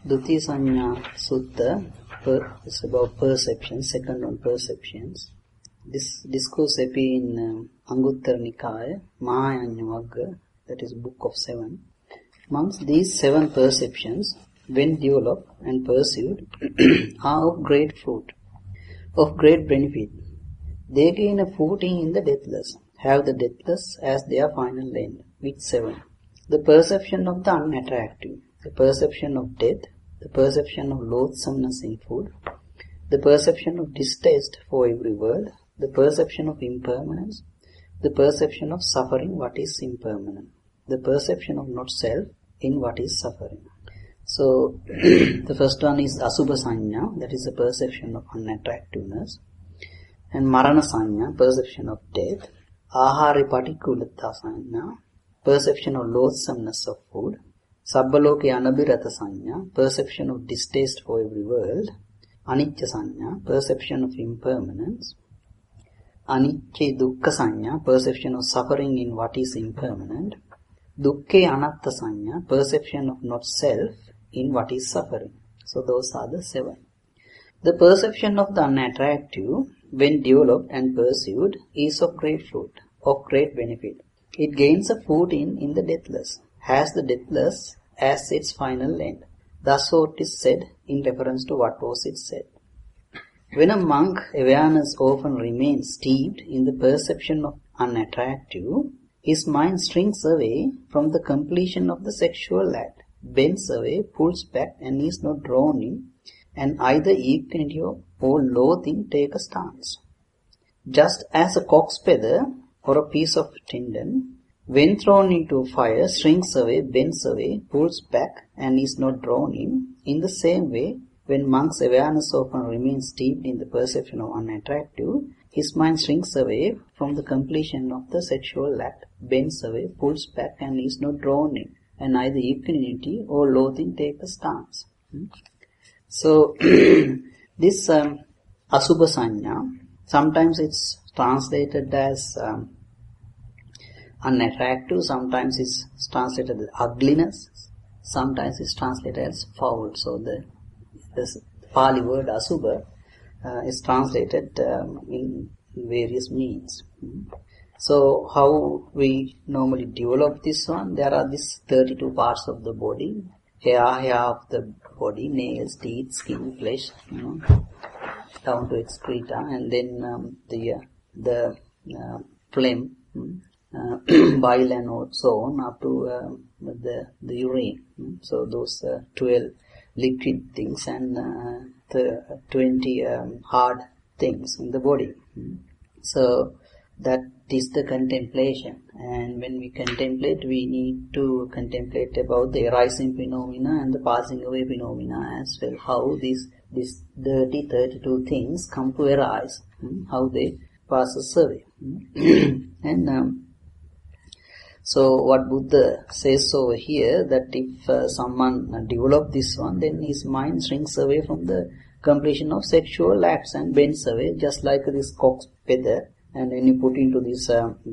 Duti Sanya Sutta is about perception, second on perceptions. This discourse appears in Anguttara Nikaya, Mahayana Vagga, that is book of 7. Amongst these 7 perceptions, when developed and pursued, are of great fruit, of great benefit. They gain a footing in the deathless, have the deathless as their final end, with 7. The perception of the unattractive, the perception of death, the perception of loathsomeness in food, the perception of distaste for every world, the perception of impermanence, the perception of suffering what is impermanent, the perception of not self in what is suffering. So, the first one is Asubha Sanya, that is the perception of unattractiveness, and Marana Sanya, perception of death, Ahari Patikulata Sanya, perception of loathsomeness of food, Sabbaloke Anabhirata Sanya, perception of distaste for every world, Anicca Sanya, perception of impermanence, Anicca Dukkha Sanya, perception of suffering in what is impermanent, Dukke Anatta Sanya, perception of not self in what is suffering. So those are the 7. The perception of the unattractive, when developed and pursued, is of great fruit, of great benefit. It gains a footing in the deathless, has the deathless as its final end. Thus so it is said in reference to what was it said. When a monk, awareness often remains steeped in the perception of unattractive, his mind shrinks away from the completion of the sexual act, bends away, pulls back, and is not drawn in, and either equanimity or loathing take a stance. Just as a cock's feather or a piece of tendon, when thrown into fire, shrinks away, bends away, pulls back, and is not drawn in the same way, when monk's awareness often remains steeped in the perception of unattractive, his mind shrinks away from the completion of the sexual act, bends away, pulls back, and is not drawn in, and either equanimity or loathing take a stance. So, this Asubha Sanya, sometimes it's translated as unattractive, sometimes it's translated as ugliness, sometimes it's translated as foul. So the Pali word Asubha is translated in various means. So how we normally develop this one, there are these 32 parts of the body, hair of the body, nails, teeth, skin, flesh, down to excreta, and then the phlegm, bile and so on, up to the urine. So those 12 liquid things and the 20 hard things in the body. So that is the contemplation, and when we contemplate, we need to contemplate about the arising phenomena and the passing away phenomena as well, how these 32 things come to arise, how they pass away. And so what Buddha says over here, that if someone develop this one, then his mind shrinks away from the completion of sexual acts and bends away, just like this cock's feather. And when you put into this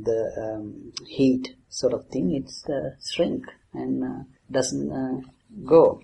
heat sort of thing, it's shrink and doesn't go.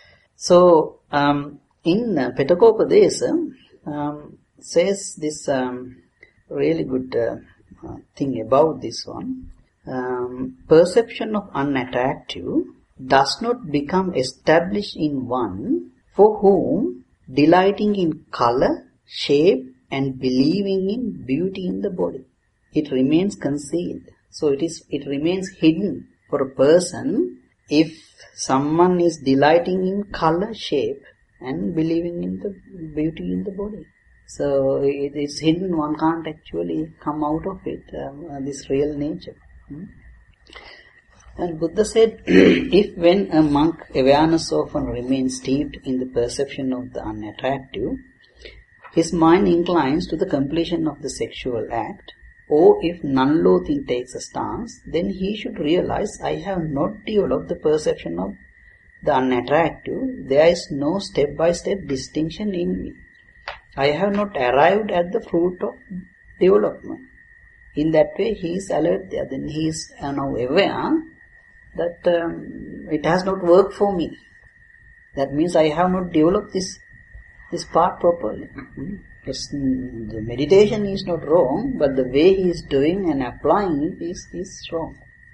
So in Petakopadesa says this really good thing about this one. Perception of unattractive does not become established in one for whom delighting in color, shape, and believing in beauty in the body, it remains concealed. So it remains hidden for a person if someone is delighting in color, shape, and believing in the beauty in the body. So it is hidden, one can't actually come out of it, this real nature. And Buddha said, if when a monk awareness often remains steeped in the perception of the unattractive, his mind inclines to the completion of the sexual act, or if non-loathing takes a stance, then he should realize, I have not developed the perception of the unattractive, there is no step-by-step distinction in me. I have not arrived at the fruit of development. In that way, he is alert there. Then he is now aware that it has not worked for me. That means I have not developed this part properly. The meditation is not wrong, but the way he is doing and applying it is wrong.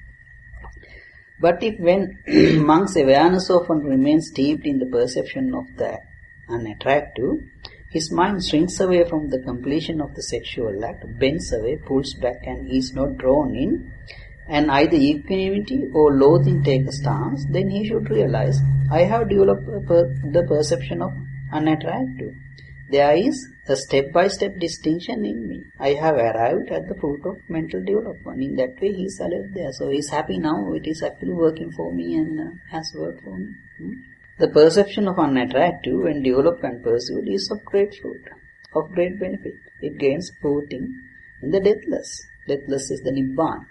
But if when monk's awareness often remains steeped in the perception of the unattractive, his mind shrinks away from the completion of the sexual act, bends away, pulls back, and is not drawn in, and either equanimity or loathing take a stance, then he should realize, I have developed the perception of unattractive. There is a step-by-step distinction in me. I have arrived at the fruit of mental development. In that way, he is alert there. So he is happy now. It is actually working for me and has worked for me. The perception of unattractive, when developed and pursued, is of great fruit, of great benefit. It gains footing in the deathless. Deathless is the Nibbana.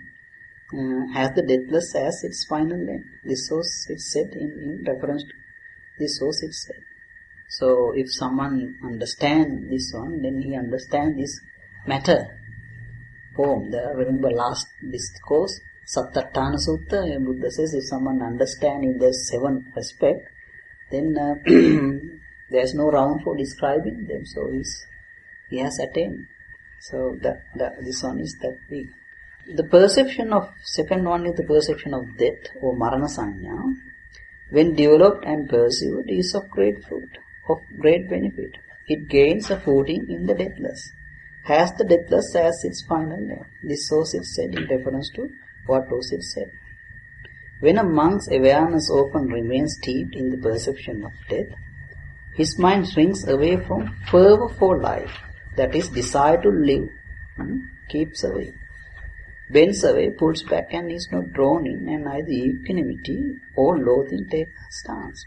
Has the deathless as its final end. This was it said in reference to this was it said. So if someone understands this one, then he understands this matter form. Remember last discourse, Sattatthana Sutta, Buddha says if someone understands in their 7 aspects, then there's no round for describing them. So he has attained. So this one is that big. The perception of, second one is the perception of death or Marana Sanya, when developed and pursued, is of great fruit, of great benefit. It gains a footing in the deathless, has the deathless as its final end. This was it said in reference to what was it said. When a monk's awareness often remains steeped in the perception of death, his mind shrinks away from fervor for life, that is desire to live, keeps away, bends away, pulls back, and is not drawn in, and either equanimity or loathing take a stance.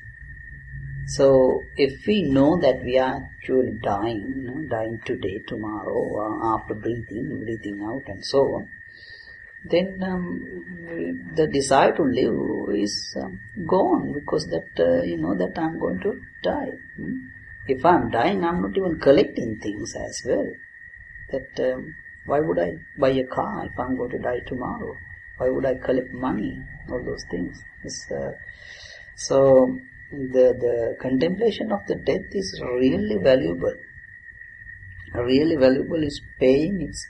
So, if we know that we are actually dying, dying today, tomorrow, after breathing out, and so on, then the desire to live is gone, because that that I'm going to die. If I'm dying, I'm not even collecting things as well. That why would I buy a car if I'm going to die tomorrow? Why would I collect money? All those things. So the contemplation of the death is really valuable. Really valuable is paying its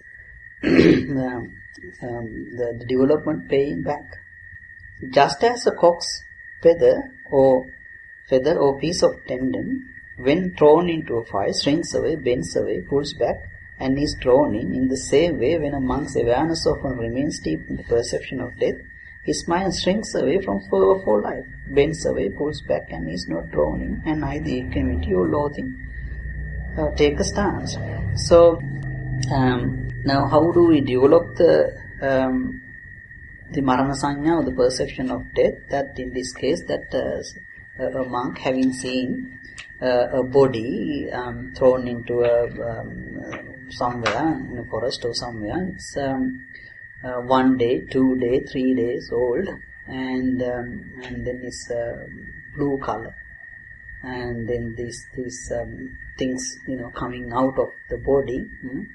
the development paying back. Just as a cock's feather or piece of tendon, when thrown into a fire, shrinks away, bends away, pulls back, and is drawn in the same way, when a monk's awareness often remains deep in the perception of death, his mind shrinks away from fervor for life, bends away, pulls back, and is not drawn in, and either equanimity or loathing take a stance. So, now how do we develop the Marana Sanya, or the perception of death? That in this case, that a monk having seen a body thrown into somewhere in a forest or somewhere, it's 1 day, 2 days, 3 days old, and then it's blue color, and then these things coming out of the body,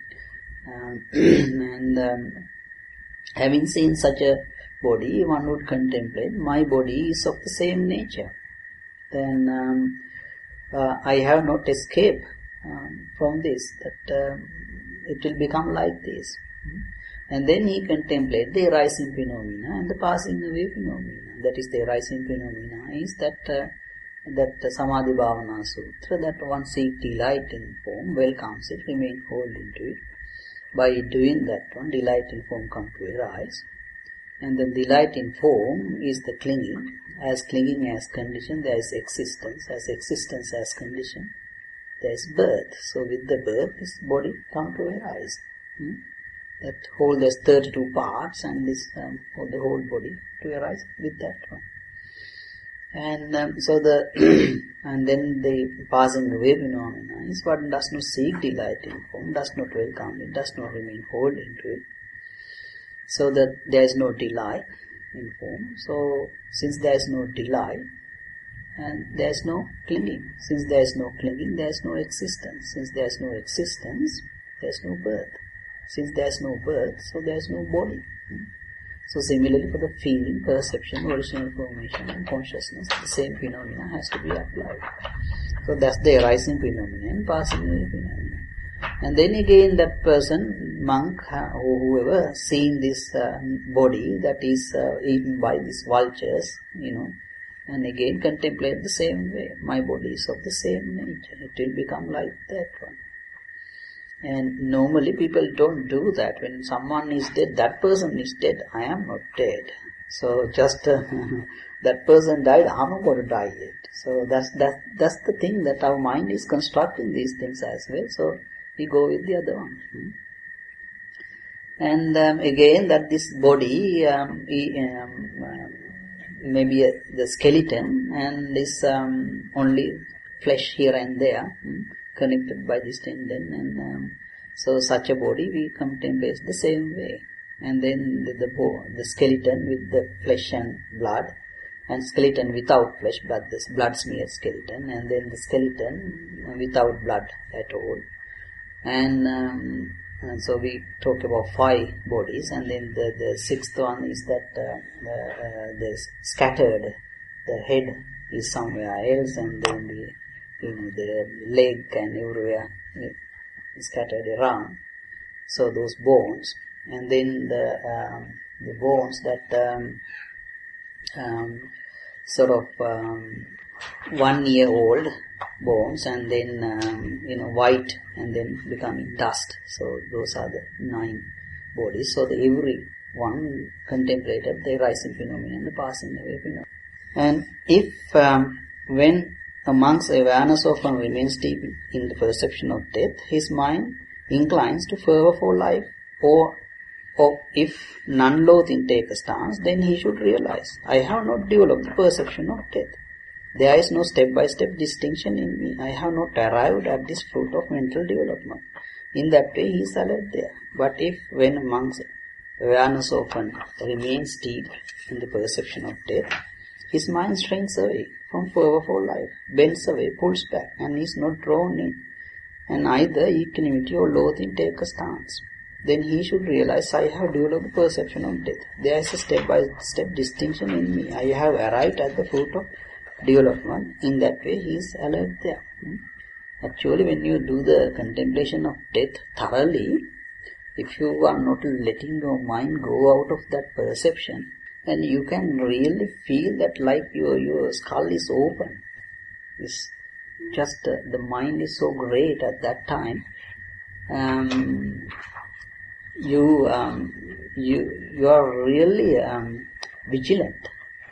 and having seen such a body, one would contemplate, my body is of the same nature. Then I have not escaped from this, that it will become like this. And then he contemplates the arising phenomena and the passing away phenomena. That is, the arising phenomena is that Samadhi Bhavana Sutra, that one seeks delight in form, welcomes it, remains hold into it. By doing that one, delight in form comes to arise. And then delight in form is the clinging. As clinging as condition, there is existence. As existence as condition, there is birth. So with the birth, this body comes to arise. That whole, there's 32 parts, and this the whole body to arise with that one. And and then the passing away phenomena is what does not seek delight in form, does not welcome it, does not remain hold into it. So that there is no delight in form. So since there is no delight, and there is no clinging. Since there is no clinging, there is no existence. Since there is no existence, there is no birth. Since there is no birth, so there is no body. So similarly for the feeling, perception, original formation and consciousness, the same phenomena has to be applied. So that's the arising phenomena and passing away phenomena. And then again that person, monk or whoever, seeing this body that is eaten by these vultures, and again contemplate the same way. My body is of the same nature. It will become like that one. And normally people don't do that. When someone is dead, that person is dead. I am not dead. So just that person died, I'm not going to die yet. So that's the thing, that our mind is constructing these things as well. So we go with the other one. And again, that this body, maybe the skeleton, and this only flesh here and there, connected by this tendon, and so such a body we contemplate the same way. And then the skeleton with the flesh and blood, and skeleton without flesh but this blood smeared skeleton, and then the skeleton without blood at all. And so we talk about 5 bodies, and then the 6th one is that the scattered, the head is somewhere else, and then the leg and everywhere scattered around. So those bones, and then the bones that sort of 1-year-old bones, and then white, and then becoming dust. So those are the 9 bodies. So every one contemplated the rising phenomenon and the passing away phenomenon. And if when a monk's awareness often remains deep in the perception of death, his mind inclines to fervor for life, or if non-loathing take a stance, then he should realize, I have not developed the perception of death. There is no step-by-step distinction in me. I have not arrived at this fruit of mental development. In that way, he is alert there. But if, when a monk's awareness often remains deep in the perception of death, his mind shrinks away from fervor for life, bends away, pulls back, and is not drawn in, and either equanimity or loathing take a stance. Then he should realize, I have developed the perception of death. There is a step-by-step distinction in me. I have arrived at the fruit of development. In that way, he is alert there. Actually, when you do the contemplation of death thoroughly, if you are not letting your mind go out of that perception, then you can really feel that like your skull is open. It's just the mind is so great at that time. You are really vigilant.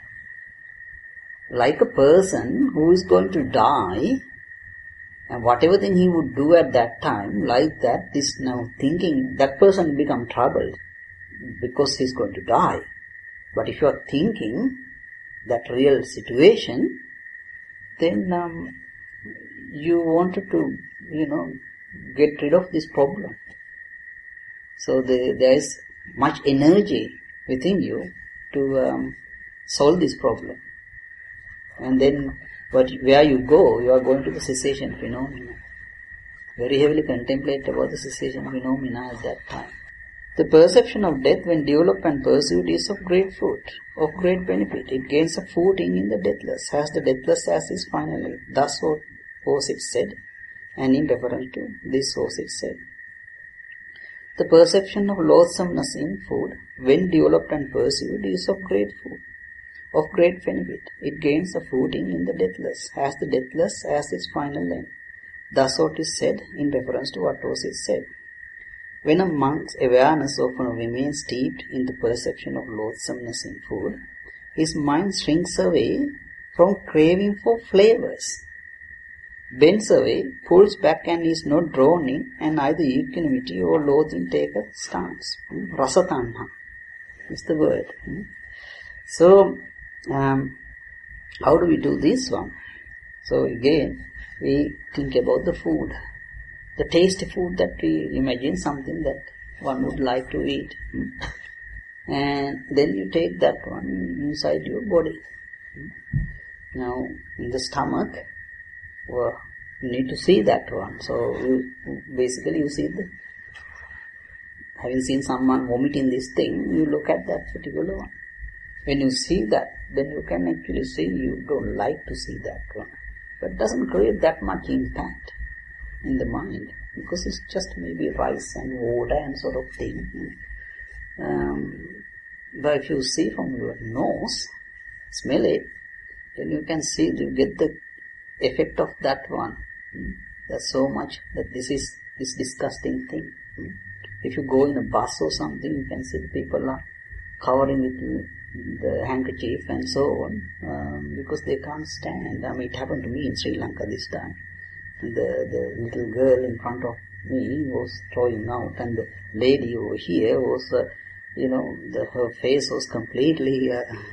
Like a person who is going to die, and whatever thing he would do at that time, like that, this now thinking, that person become troubled because he is going to die. But if you are thinking that real situation, then you wanted to, get rid of this problem. So there is much energy within you to solve this problem. And then, where you go, you are going to the cessation phenomena. Very heavily contemplate about the cessation phenomena at that time. The perception of death, when developed and pursued, is of great fruit, of great benefit. It gains a footing in the deathless, has the deathless as its final aim. Thus was it said, and in reference to this was it said. The perception of loathsomeness in food, when developed and pursued, is of great food, of great benefit. It gains a footing in the deathless, has the deathless as its final aim. Thus what is said in reference to what was it said. When a monk's awareness often remains steeped in the perception of loathsomeness in food, his mind shrinks away from craving for flavors, bends away, pulls back, and is not drawn in, and either equanimity or loathing take a stance. Rasatanha is the word. So, how do we do this one? So again, we think about the food. The tasty food that we imagine, something that one would like to eat. And then you take that one inside your body. Now, in the stomach, well, you need to see that one. So, basically you see having seen someone vomiting this thing, you look at that particular one. When you see that, then you can actually see you don't like to see that one. But it doesn't create that much impact in the mind, because it's just maybe rice and water and sort of thing. But if you see from your nose, smell it, then you can see, you get the effect of that one. There's so much that this is this disgusting thing. If you go in a bus or something, you can see the people are covering it with the handkerchief and so on, because they can't stand. I mean, it happened to me in Sri Lanka this time. The little girl in front of me was throwing out, and the lady over here was, her face was completely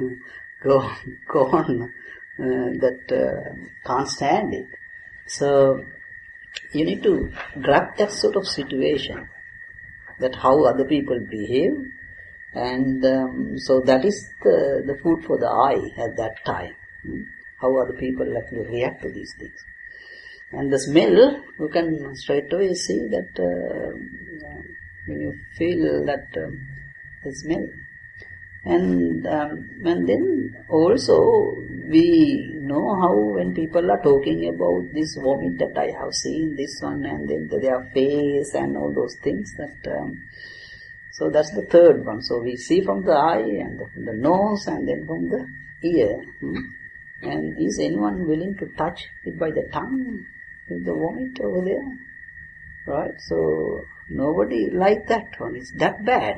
gone, can't stand it. So you need to grab that sort of situation, that how other people behave, and so that is the food for the eye at that time. How other people actually react to these things. And the smell, you can straight away see that when you feel that the smell. And then also we know how when people are talking about this vomit that I have seen, this one, and then their face and all those things, that so that's the third one. So we see from the eye and the nose and then from the ear. And is anyone willing to touch it by the tongue with the vomit over there? Right? So nobody like that one. It's that bad.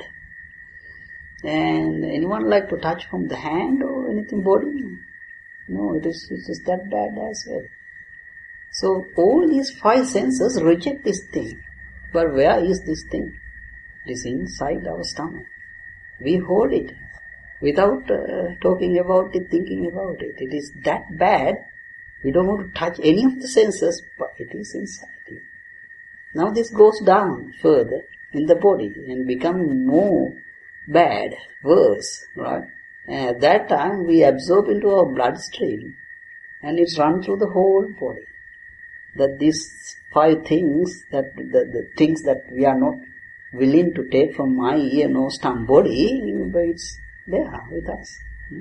And anyone like to touch from the hand or anything body? No, it is that bad as well. So all these five senses reject this thing. But where is this thing? It is inside our stomach. We hold it without talking about it, thinking about it. It is that bad. We don't want to touch any of the senses, but it is inside you. Now this goes down further in the body and become more bad, worse, right? And at that time we absorb into our bloodstream and it's run through the whole body. That these five things, that the things that we are not willing to take from eye, ear, nose, tongue, body, but it's there with us.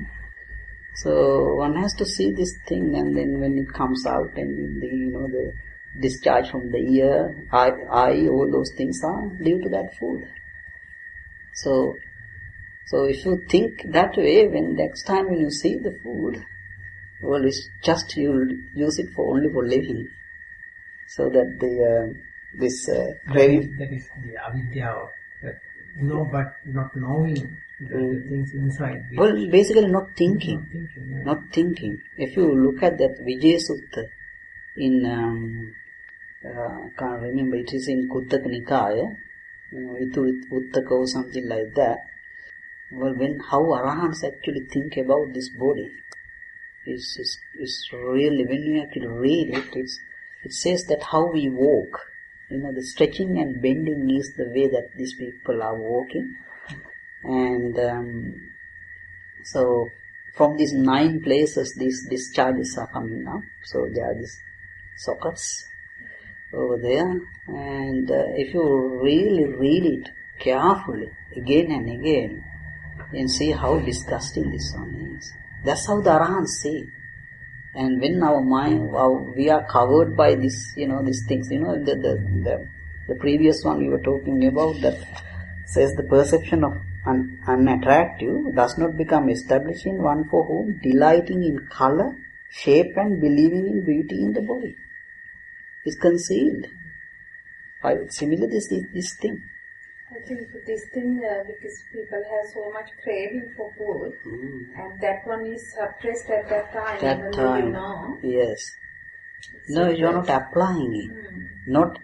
So one has to see this thing, and then when it comes out and the discharge from the ear, eye, all those things are due to that food. So if you think that way, when next time when you see the food, well, it's just you'll use it only for living. So that this craving. That is the avidya, know but not knowing the things inside. Well, basically not thinking. Yeah. Not thinking. If you look at that Vijaya Sutta in, can't remember, it is in Kuttaka Nikaya, Uttaka or something like that. Well, how Arahants actually think about this body is really, when you actually read it, it says that how we walk, the stretching and bending is the way that these people are walking. And so from these 9 places, these discharges are coming up. So there are these sockets over there. And if you really read it carefully, again and again, and see how disgusting this one is. That's how the Arahants see. And when our mind, we are covered by this, these things, the previous one we were talking about, that says the perception of unattractive does not become established in one for whom delighting in color, shape and believing in beauty in the body is concealed. Similar this thing. I think this thing, because people have so much craving for food, and that one is suppressed at that time. That time, know. Yes. No, you are not applying it.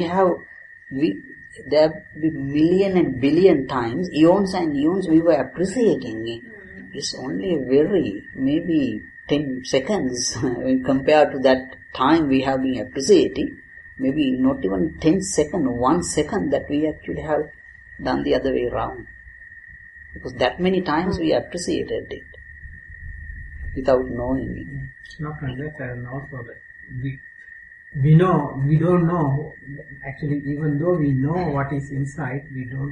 There have been million and billion times, eons and eons we were appreciating it. It's only maybe 10 seconds when compared to that time we have been appreciating. Maybe not even 10 seconds, 1 second that we actually have done the other way around. Because that many times we appreciated it without knowing it. Not only that, and also that we don't know, actually, even though we know what is inside, we don't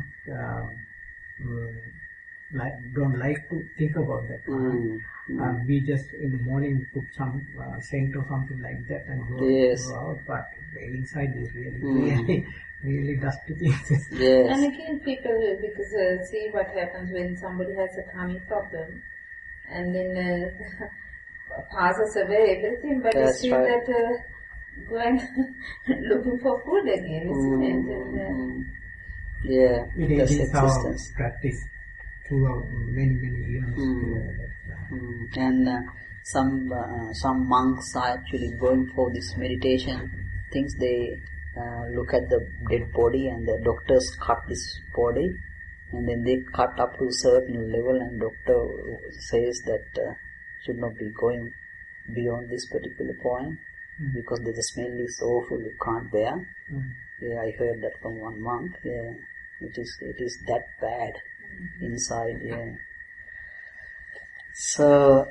like to think about that. We just in the morning put some scent or something like that and go out, but inside is really dusty things. Yes. And again, people, because see what happens when somebody has a tummy problem and then passes away everything, but That's still right. that go and looking for food again, isn't it? Yeah, It that's is our existence. practice throughout many years. And some monks are actually going for this meditation things. They look at the dead body, and the doctors cut this body, and then they cut up to a certain level, and doctor says that should not be going beyond this particular point because the smell is awful, you can't bear. Yeah, I heard that from one monk. Yeah, it is that bad inside. Yeah. So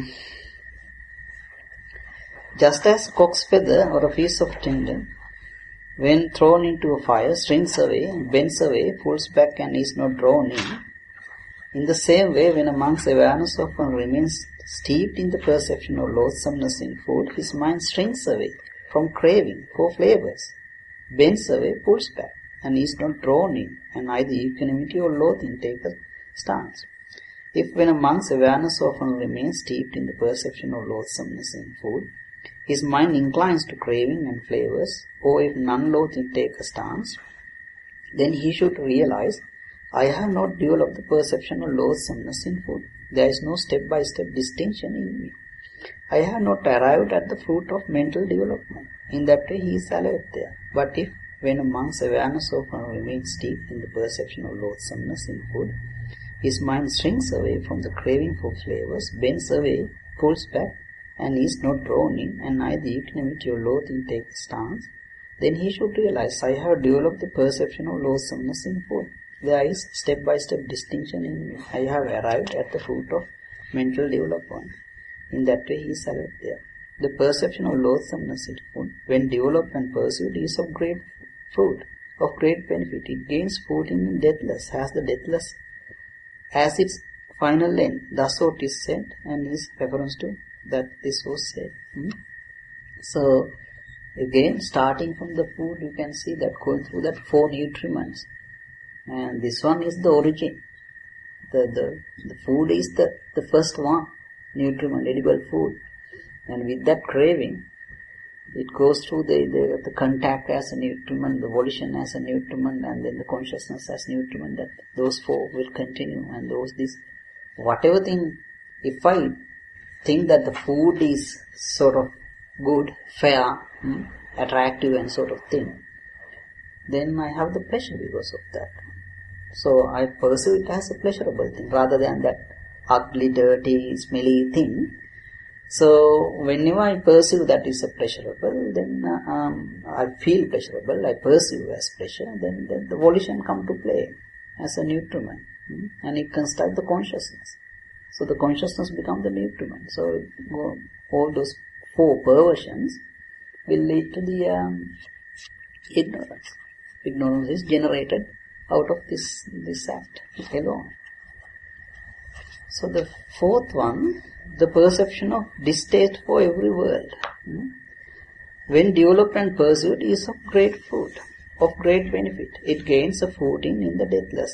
just as a cock's feather or a piece of tinder, when thrown into a fire, shrinks away, bends away, pulls back and is not drawn in the same way, when a monk's awareness often remains steeped in the perception of loathsomeness in food, his mind shrinks away from craving for flavors, bends away, pulls back, and is not drawn in, and either equanimity or loathing take a stance. If when a monk's awareness often remains steeped in the perception of loathsomeness in food, his mind inclines to craving and flavors, or if non-loathing take a stance, then he should realize, I have not developed the perception of loathsomeness in food. There is no step-by-step distinction in me. I have not arrived at the fruit of mental development. In that way he is alert there. But if, when a monk's awareness often remains steeped in the perception of loathsomeness in food, his mind shrinks away from the craving for flavors, bends away, pulls back, and is not drawn in, and neither equanimity or loathing take a stance, then he should realize, I have developed the perception of loathsomeness in food. There is step-by-step distinction in me. I have arrived at the fruit of mental development. In that way he is alert there. The perception of loathsomeness in food, when developed and pursued, is of great fruit, of great benefit. It gains footing in deathless, has the deathless as its final end. Thus what is said, and is reference to that this was said. So again, starting from the food, you can see that going through that 4 nutriments, and this one is the origin. The food is the first one, nutriment, edible food, and with that craving, it goes through the contact as a nutriment, the volition as a nutriment, and then the consciousness as nutriment. That those 4 will continue, and whatever thing, if I think that the food is sort of good, fair, attractive and sort of thing, then I have the pleasure because of that. So I perceive it as a pleasurable thing rather than that ugly, dirty, smelly thing. So whenever I perceive that is a pleasurable, then I feel pleasurable, I perceive as pleasure, then the volition come to play as a nutriment, and it constructs the consciousness. So the consciousness becomes the nutriment. So all those 4 perversions will lead to the ignorance. Ignorance is generated out of this act alone. So the 4th one, the perception of distaste for every world, when developed and pursued, is of great fruit, of great benefit. It gains a footing in the deathless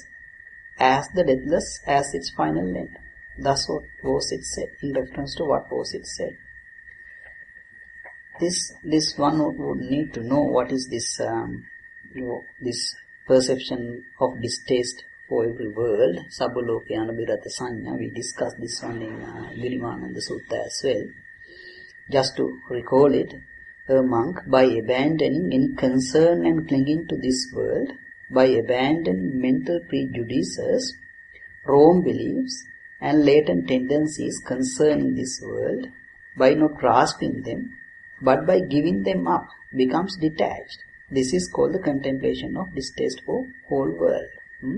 as its final end. Thus what was it said, in reference to what was it said. This one would need to know what is this this perception of distaste for every world, Sabaloke Anabhirata Sanya. We discussed this one in Girimananda Sutta as well. Just to recall it, a monk, by abandoning any concern and clinging to this world, by abandoning mental prejudices, wrong beliefs, and latent tendencies concerning this world, by not grasping them, but by giving them up, becomes detached. This is called the contemplation of distaste for whole world.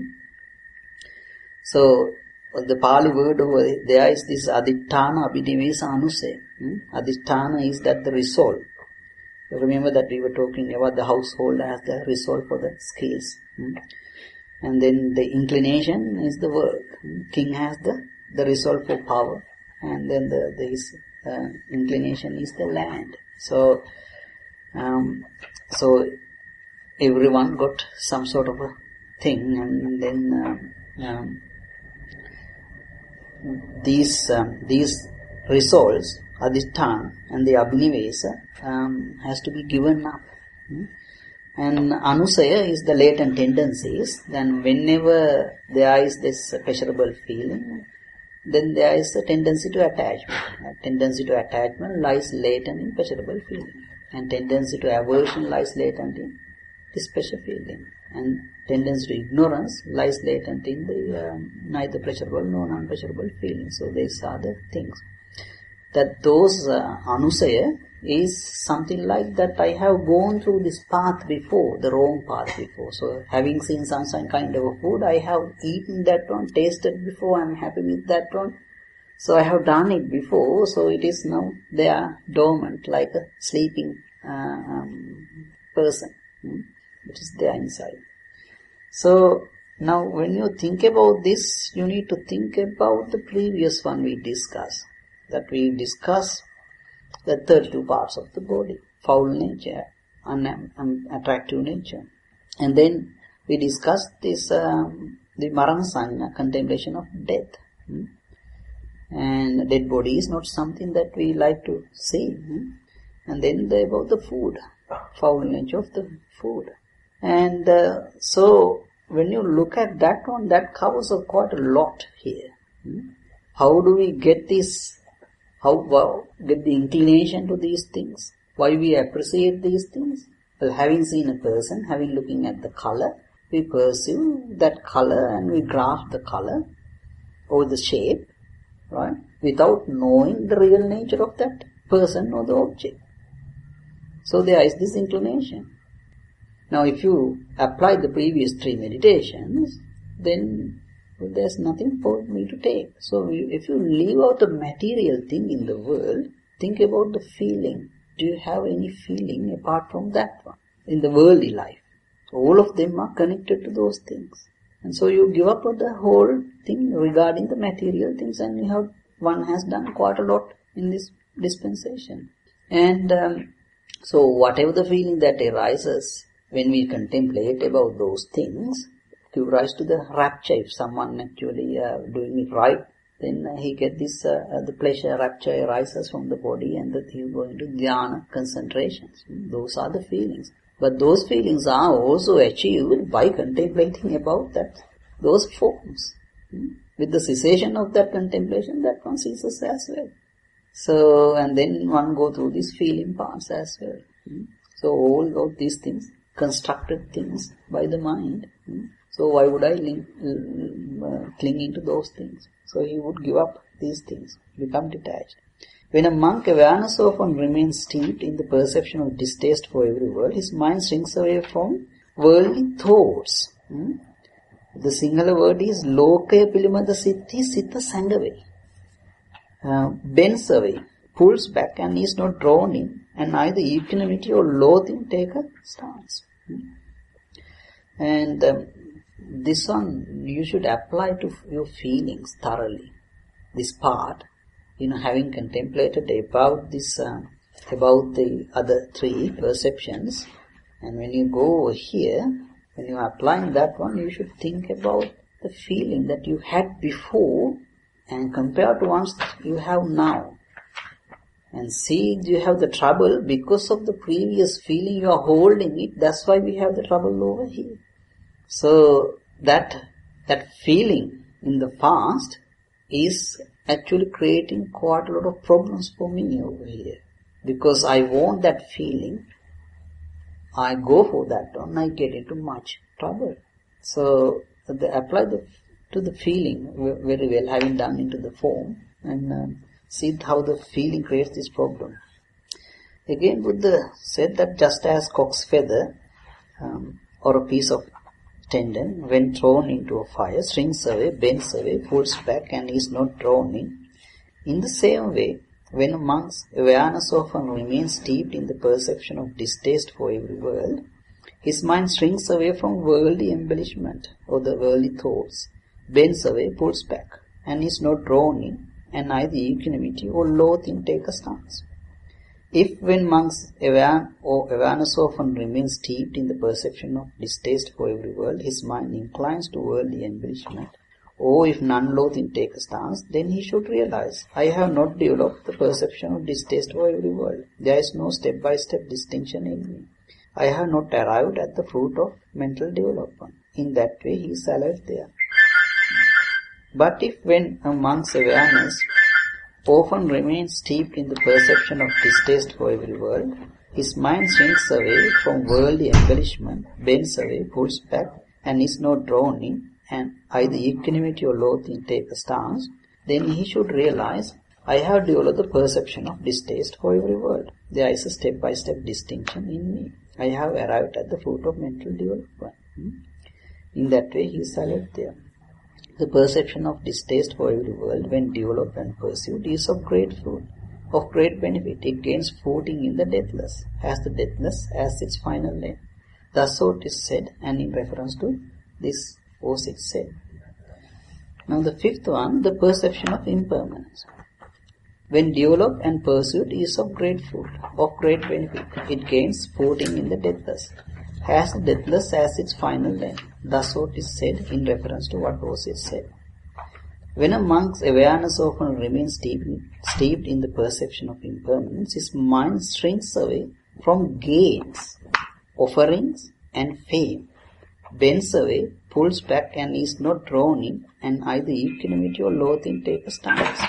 So the Pali word over there is this aditthana abhinivesa anuse. Aditthana is that the resolve. Remember that we were talking about the household as the result for the skills. And then the inclination is the work. King has the result for power. And then his inclination is the land. So everyone got some sort of a thing, and then these results, adhitthana and the abhinivesa, has to be given up. And anusaya is the latent tendencies. Then whenever there is this pleasurable feeling, then there is a tendency to attachment. A tendency to attachment lies latent in pleasurable feeling, and tendency to aversion lies latent in displeasure feeling, and tendency to ignorance lies latent in the neither pleasurable nor non-pleasurable feeling. So these are the things. That those anusaya is something like that I have gone through this path before, the wrong path before. So having seen some kind of a food, I have eaten that one, tasted before, I am happy with that one. So I have done it before, so it is now there dormant like a sleeping person, which is there inside. So now when you think about this, you need to think about the previous one we discussed. That we discuss the 32 parts of the body, foul nature, unattractive nature. And then we discussed this, the marana sanya, contemplation of death. And dead body is not something that we like to see. And then about the food, foul nature of the food. And so when you look at that one, that covers quite a lot here. How do we get this? How get the inclination to these things? Why we appreciate these things? Well, having seen a person, having looking at the color, we perceive that color and we grasp the color or the shape, right? Without knowing the real nature of that person or the object. So there is this inclination. Now if you apply the previous 3 meditations, then there's nothing for me to take. So if you leave out the material thing in the world, think about the feeling. Do you have any feeling apart from that one in the worldly life? All of them are connected to those things. And so you give up on the whole thing regarding the material things, and one has done quite a lot in this dispensation. And so whatever the feeling that arises when we contemplate about those things, give rise to the rapture. If someone actually doing it right, then he get this, the pleasure, rapture arises from the body, and that he is going to dhyana, concentrations. Those are the feelings. But those feelings are also achieved by contemplating about those forms. With the cessation of that contemplation, that one ceases as well. So, and then one go through these feeling parts as well. So all of these things, constructed things by the mind. So why would I cling into those things? So he would give up these things, become detached. When a monk awareness often remains steeped in the perception of distaste for every world, his mind shrinks away from worldly thoughts. The Sinhala word is lokaya pilimada siddhi sita sangave. Bends away, pulls back, and is not drawn in, and neither equanimity or loathing take a stance. And this one you should apply to your feelings thoroughly. This part, having contemplated about this, about the other 3 perceptions, and when you go over here, when you are applying that one, you should think about the feeling that you had before and compare to ones you have now. And see, you have the trouble because of the previous feeling you are holding it. That's why we have the trouble over here. So that feeling in the past is actually creating quite a lot of problems for me over here. Because I want that feeling, I go for that one, I get into much trouble. So apply to the feeling very well, having done into the form, and see how the feeling creates this problem. Again, Buddha said that just as cock's feather or a piece of tendon, when thrown into a fire, shrinks away, bends away, pulls back, and is not drawn in the same way, When a monk's awareness often remains steeped in the perception of distaste for every world, his mind shrinks away from worldly embellishment or the worldly thoughts, bends away, pulls back, and is not drawn in, and neither equanimity or loathing take a stance. If when monk's awareness often remains steeped in the perception of distaste for every world, his mind inclines to worldly embellishment, or if non-loathing take a stance, then he should realize, I have not developed the perception of distaste for every world. There is no step-by-step distinction in me. I have not arrived at the fruit of mental development. In that way, he is alive there. But if when a monk's awareness often remains steeped in the perception of distaste for every world, his mind shrinks away from worldly embellishment, bends away, pulls back, and is not drawn in, and either equanimity or loathing take a stance, then he should realize, I have developed the perception of distaste for every world. There is a step-by-step distinction in me. I have arrived at the fruit of mental development. In that way, he is alive there. The perception of distaste for every world, when developed and pursued, is of great fruit, of great benefit. It gains footing in the deathless, has the deathless as its final end. Thus so it is said, and in reference to this was it said. Now the fifth one, the perception of impermanence. When developed and pursued, is of great fruit, of great benefit. It gains footing in the deathless, has the deathless as its final end. Thus what is said in reference to what was it said. When a monk's awareness often remains steeped in the perception of impermanence, his mind shrinks away from gains, offerings and fame, bends away, pulls back and is not drawn in, and either equanimity or loathing take a stance.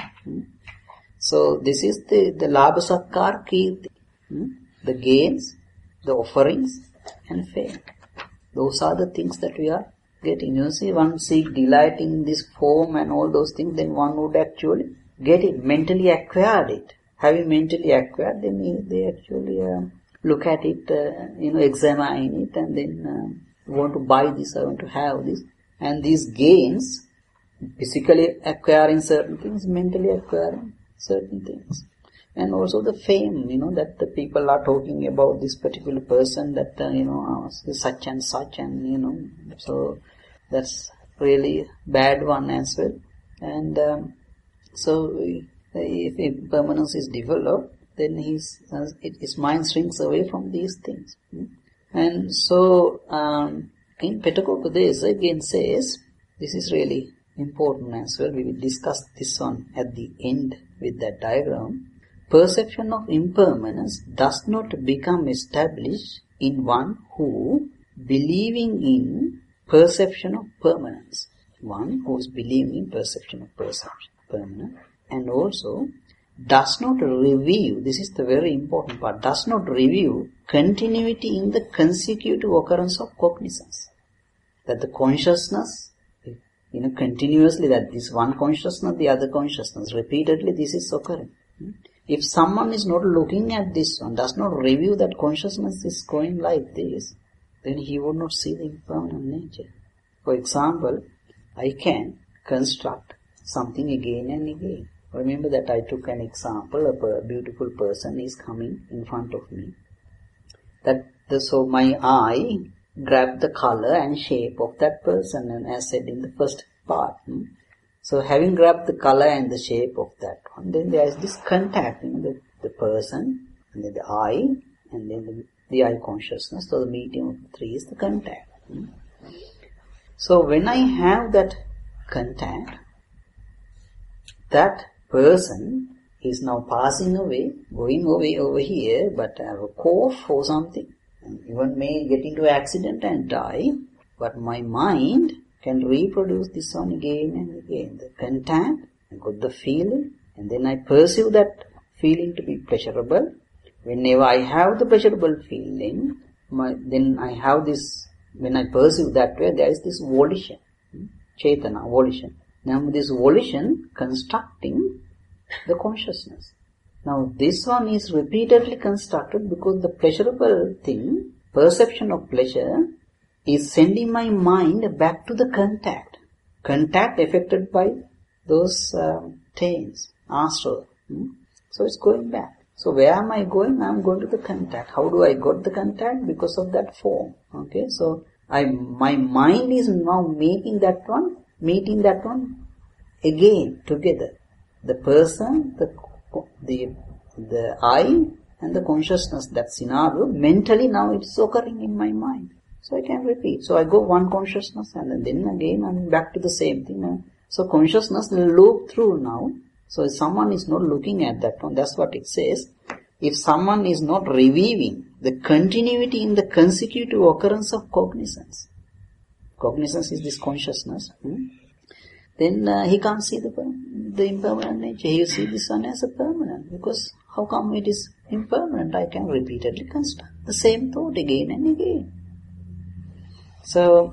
So this is the labha satkar kirti, the gains, the offerings and fame. Those are the things that we are getting. You see, one seek delight in this form and all those things, then one would actually get it, mentally acquired it. Having mentally acquired, then they actually look at it, examine it, and then want to buy this, I want to have this. And these gains, physically acquiring certain things, mentally acquiring certain things. And also the fame, that the people are talking about this particular person, that, such and such, and, so that's really bad one as well. And so if impermanence is developed, then his mind shrinks away from these things. And so in Pethakopadesa again says, this is really important as well, we will discuss this one at the end with that diagram. Perception of impermanence does not become established in one who, believing in perception of permanence, one who is believing in perception of permanence, and also does not review, this is the very important part, does not review continuity in the consecutive occurrence of cognizance. That the consciousness, continuously, that this one consciousness, the other consciousness, repeatedly this is occurring. If someone is not looking at this one, does not review that consciousness is going like this, then he would not see the impermanent nature. For example, I can construct something again and again. Remember that I took an example of a beautiful person is coming in front of me. So my eye grabbed the color and shape of that person, and as said in the first part. So having grabbed the color and the shape of that one, then there is this contact, the person, and then the eye, and then the eye consciousness. So the medium of the three is the contact. So when I have that contact, that person is now passing away, going away over here, but have a cough or something, and even may get into accident and die, but my mind can reproduce this one again and again. The contact, I got the feeling, and then I perceive that feeling to be pleasurable. Whenever I have the pleasurable feeling, then I have this, when I perceive that way, there is this volition, Chaitana, volition. Now this volition constructing the consciousness. Now this one is repeatedly constructed because the pleasurable thing, perception of pleasure, is sending my mind back to the contact affected by those taints, astral. So So it's going back. So where am I going? I'm going to the contact. How do I got the contact? Because of that form. Okay, so my mind is now meeting that one again together. The person, the I and the consciousness, that scenario, mentally now it's occurring in my mind. So I can repeat. So I go one consciousness and then again I'm back to the same thing. So consciousness will loop through now. So if someone is not looking at that one, that's what it says. If someone is not reviewing the continuity in the consecutive occurrence of cognizance is this consciousness, then he can't see the impermanent nature. He will see this one as a permanent. Because how come it is impermanent? I can repeatedly construct the same thought again and again. So,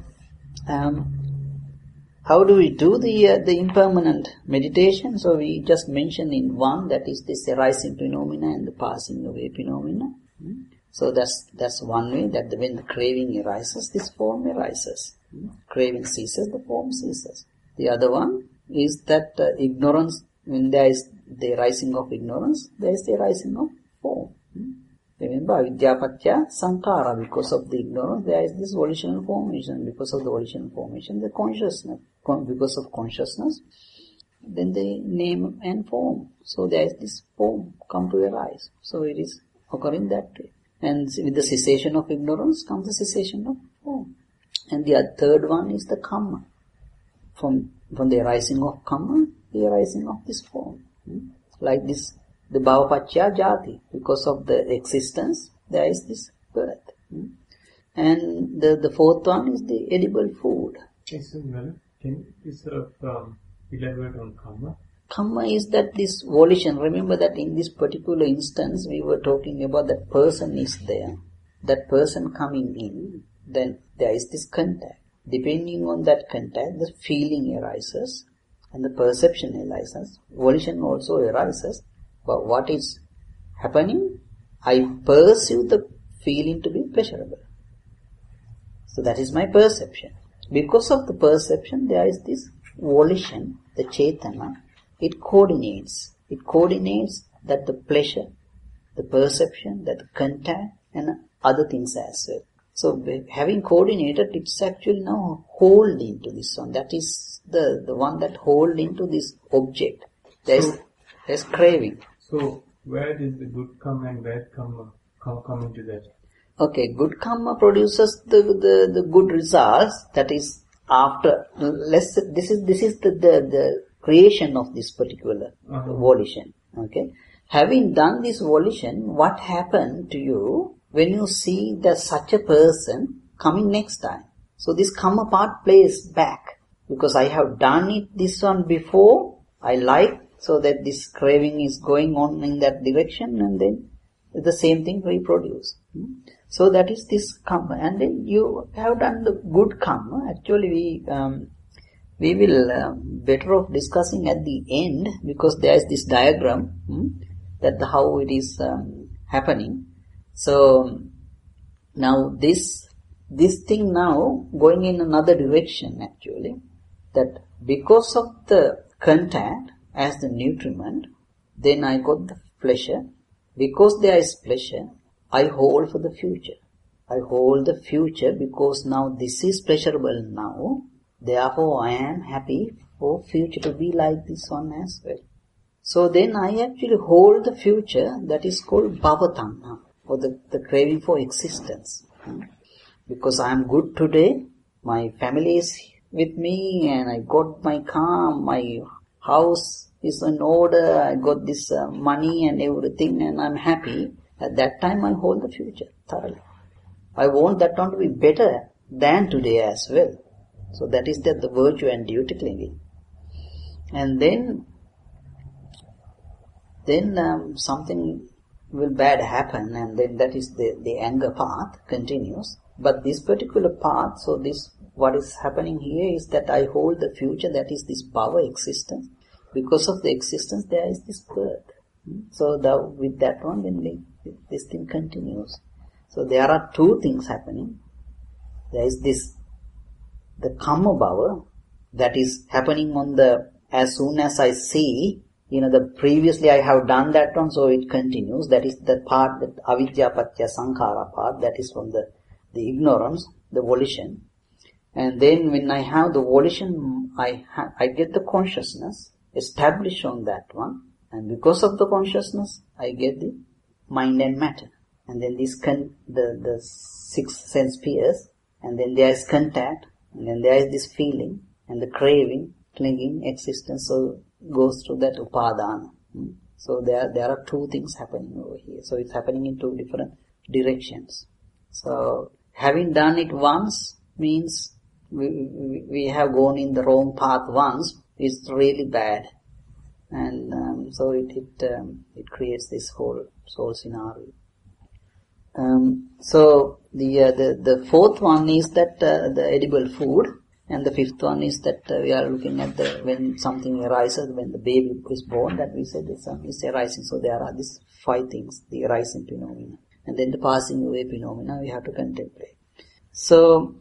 how do we do the impermanent meditation? So we just mentioned in one, that is this arising phenomena and the passing away phenomena. So that's one way, that when the craving arises, this form arises. Craving ceases, the form ceases. The other one is that ignorance, when there is the arising of ignorance, there is the arising of form. Remember, avidya-paccaya sankhara, because of the ignorance, there is this volitional formation. Because of the volitional formation, the consciousness. Because of consciousness, then the name and form. So there is this form come to arise. So it is occurring that way. And with the cessation of ignorance comes the cessation of form. And the third one is the karma. From the arising of karma, the arising of this form. Like this, the bhava-paccaya jati. Because of the existence, there is this birth. And the fourth one is the edible food. Yes, can you sort of elaborate on karma? Karma is that this volition. Remember that in this particular instance, we were talking about that person is there. That person coming in, then there is this contact. Depending on that contact, the feeling arises and the perception arises. Volition also arises. But what is happening? I perceive the feeling to be pleasurable. So that is my perception. Because of the perception, there is this volition, the chetana. It coordinates that the pleasure, the perception, that the contact and other things as well. So having coordinated, it's actually now hold into this one. That is the one that hold into this object. There's craving. So where does the good karma and bad karma come into that? Okay, good karma produces the good results. That is after this is the creation of this particular volition. Okay, having done this volition, what happened to you when you see that such a person coming next time? So this karma part plays back, because I have done it this one before. I like, so that this craving is going on in that direction, and then the same thing reproduce. So that is this karma. And then you have done the good karma. Actually we will better off discussing at the end, because there is this diagram that how it is happening. So now this thing now going in another direction actually, that because of the contact as the nutriment, then I got the pleasure. Because there is pleasure, I hold for the future. I hold the future because now this is pleasurable now. Therefore I am happy for future to be like this one as well. So then I actually hold the future, that is called bhavatanha, or the craving for existence. Because I am good today, my family is with me, and I got my car, my house is in order, I got this money and everything, and I'm happy. At that time I hold the future thoroughly. I want that one to be better than today as well. So that is the virtue and duty clinging. And then something will bad happen, and then that is the anger path continues. But this particular path, so this what is happening here is that I hold the future, that is this power existence. Because of the existence there is this birth. So with that one then this thing continues. So there are two things happening. There is the karma bhava that is happening as soon as I see the previously I have done that one, so it continues. That is the part, that avidya patya sankhara part, that is from the ignorance, the volition. And then when I have the volition, I get the consciousness established on that one. And because of the consciousness, I get the mind and matter. And then the 6 sense spheres, and then there is contact, and then there is this feeling, and the craving, clinging, existence, so goes through that upadana. So there are 2 things happening over here. So it's happening in 2 different directions. So having done it once means we have gone in the wrong path once. It's really bad. And so it creates this whole scenario. So the 4th one is that the edible food, and the 5th one is that we are looking at when something arises, when the baby is born, that we said the sun is arising. So there are these 5 things: the arising phenomena, and then the passing away phenomena we have to contemplate. So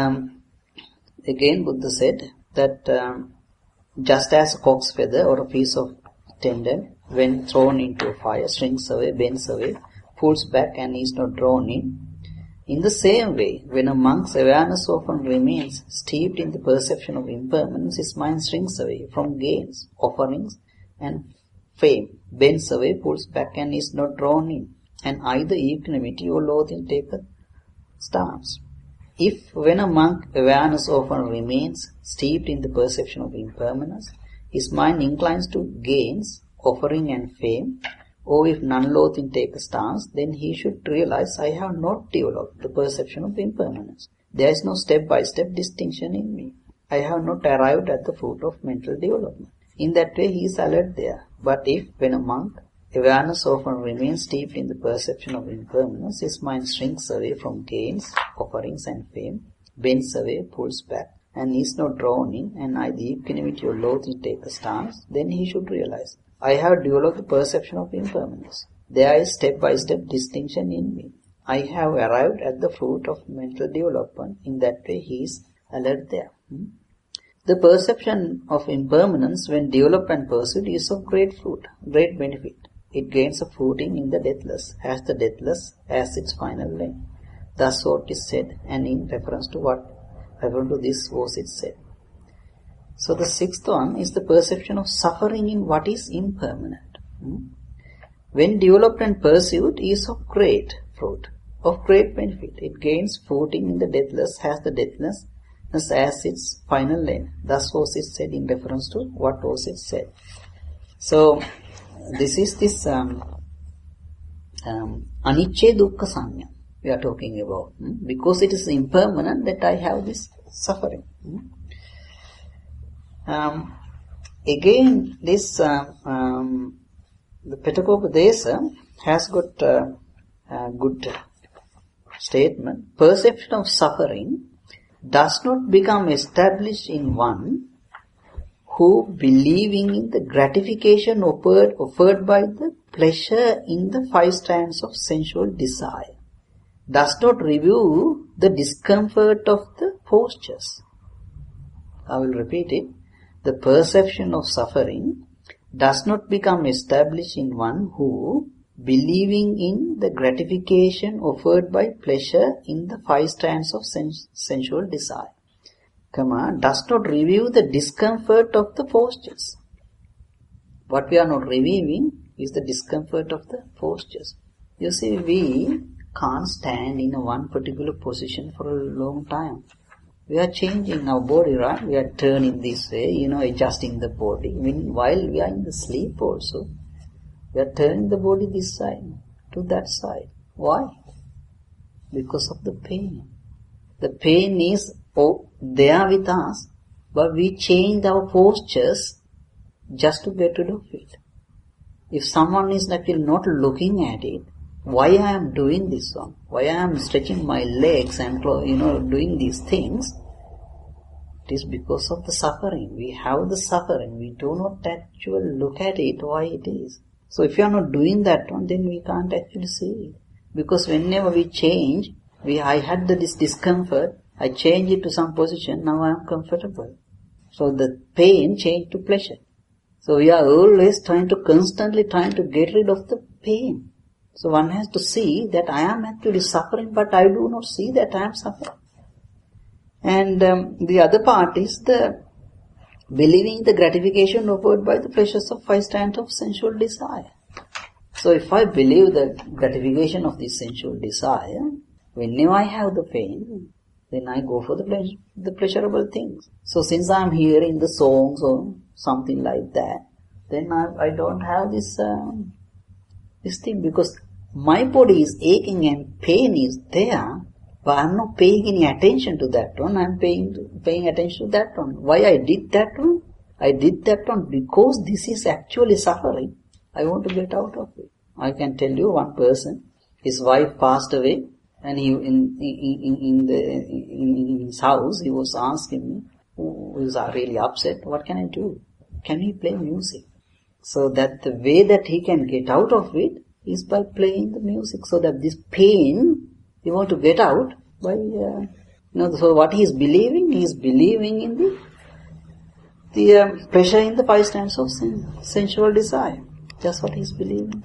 again, Buddha said that just as a cock's feather or a piece of tendon, when thrown into a fire, shrinks away, bends away, pulls back and is not drawn in the same way, when a monk's awareness often remains steeped in the perception of impermanence, his mind shrinks away from gains, offerings and fame, bends away, pulls back and is not drawn in, and either equanimity or loathing take a stance. If when a monk awareness often remains steeped in the perception of impermanence, his mind inclines to gains, offering and fame, or if non-loathing take a stance, then he should realize, I have not developed the perception of impermanence. There is no step-by-step distinction in me. I have not arrived at the fruit of mental development. In that way he is alert there. But if, when a monk, awareness often remains steeped in the perception of impermanence, his mind shrinks away from gains, offerings and fame, bends away, pulls back, and is not drawn in, and either equanimity or loathing take a stance, then he should realize, I have developed the perception of impermanence. There is step-by-step distinction in me. I have arrived at the fruit of mental development. In that way he is alert there. The perception of impermanence, when developed and pursued, is of great fruit, great benefit. It gains a footing in the deathless, has the deathless as its final end. Thus what is said, and in reference to this was it said. So the 6th one is the perception of suffering in what is impermanent. When developed and pursued, is of great fruit, of great benefit. It gains footing in the deathless, has the deathless as its final end. Thus was it said, in reference to what was it said. So this is this anicca dukkha sanya we are talking about. Because it is impermanent that I have this suffering. Again, this the Pithakopadesa has got a good statement. Perception of suffering does not become established in one who, believing in the gratification offered by the pleasure in the 5 strands of sensual desire, does not review the discomfort of the postures. I will repeat it. The perception of suffering does not become established in one who, believing in the gratification offered by pleasure in the 5 strands of sensual desire, does not review the discomfort of the postures. What we are not reviewing is the discomfort of the postures. You see, we can't stand in one particular position for a long time. We are changing our body, right? We are turning this way, adjusting the body. While we are in the sleep also, we are turning the body this side to that side. Why? Because of the pain. The pain is there with us, but we change our postures just to get rid of it. If someone is actually not looking at it, why I am doing this one? Why I am stretching my legs and doing these things? It is because of the suffering. We have the suffering. We do not actually look at it why it is. So if you are not doing that one, then we can't actually see it. Because whenever we change, I had this discomfort, I change it to some position, now I am comfortable. So the pain changed to pleasure. So we are always constantly trying to get rid of the pain. So one has to see that I am actually suffering, but I do not see that I am suffering. And the other part is the believing the gratification offered by the pleasures of five strands of sensual desire. So if I believe the gratification of this sensual desire, whenever I have the pain, then I go for the pleasurable things. So since I am hearing the songs or something like that, then I don't have this thing, because my body is aching and pain is there, but I am not paying any attention to that one. I am paying attention to that one. Why I did that one? I did that one because this is actually suffering. I want to get out of it. I can tell you one person, his wife passed away, and he in his house he was asking me, he was really upset. What can I do? Can he play music? So that the way that he can get out of it is by playing the music. So that this pain he want to get out by so what he is believing in the pleasure in the five strands of sensual desire. That's what he is believing.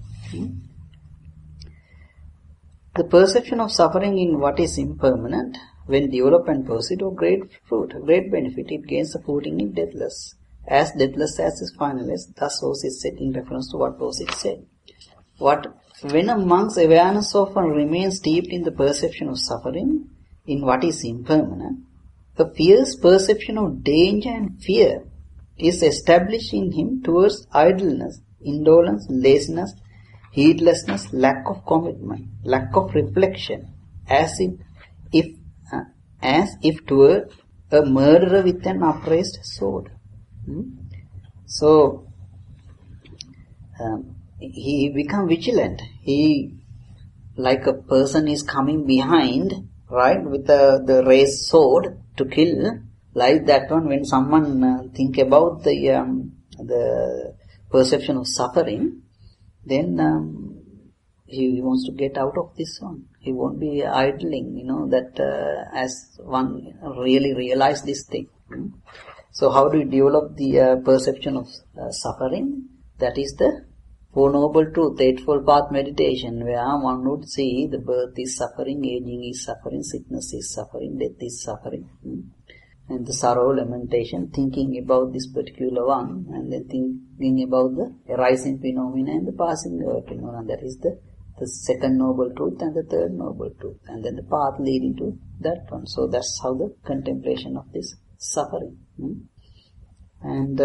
The perception of suffering in what is impermanent, when developed and pursued, of great fruit, great benefit, it gains a footing in deathless. As deathless as is finalist, thus Osis said in reference to what Osis said. When a monk's awareness often remains steeped in the perception of suffering, in what is impermanent, the fierce perception of danger and fear is established in him towards idleness, indolence, laziness, heedlessness, lack of commitment, lack of reflection, as if toward a murderer with an upraised sword. So he become vigilant. He, like a person is coming behind, right, with the raised sword to kill. Like that one, when someone think about the perception of suffering, then he wants to get out of this one. He won't be idling, that as one really realize this thing. So how do we develop the perception of suffering? That is the Four Noble Truth, Eightfold Path meditation, where one would see the birth is suffering, aging is suffering, sickness is suffering, death is suffering. And the sorrow, lamentation, thinking about this particular one, and then thinking about the arising phenomena and the passing phenomena. That is the second noble truth and the third noble truth, and then the path leading to that one. So that's how the contemplation of this suffering. And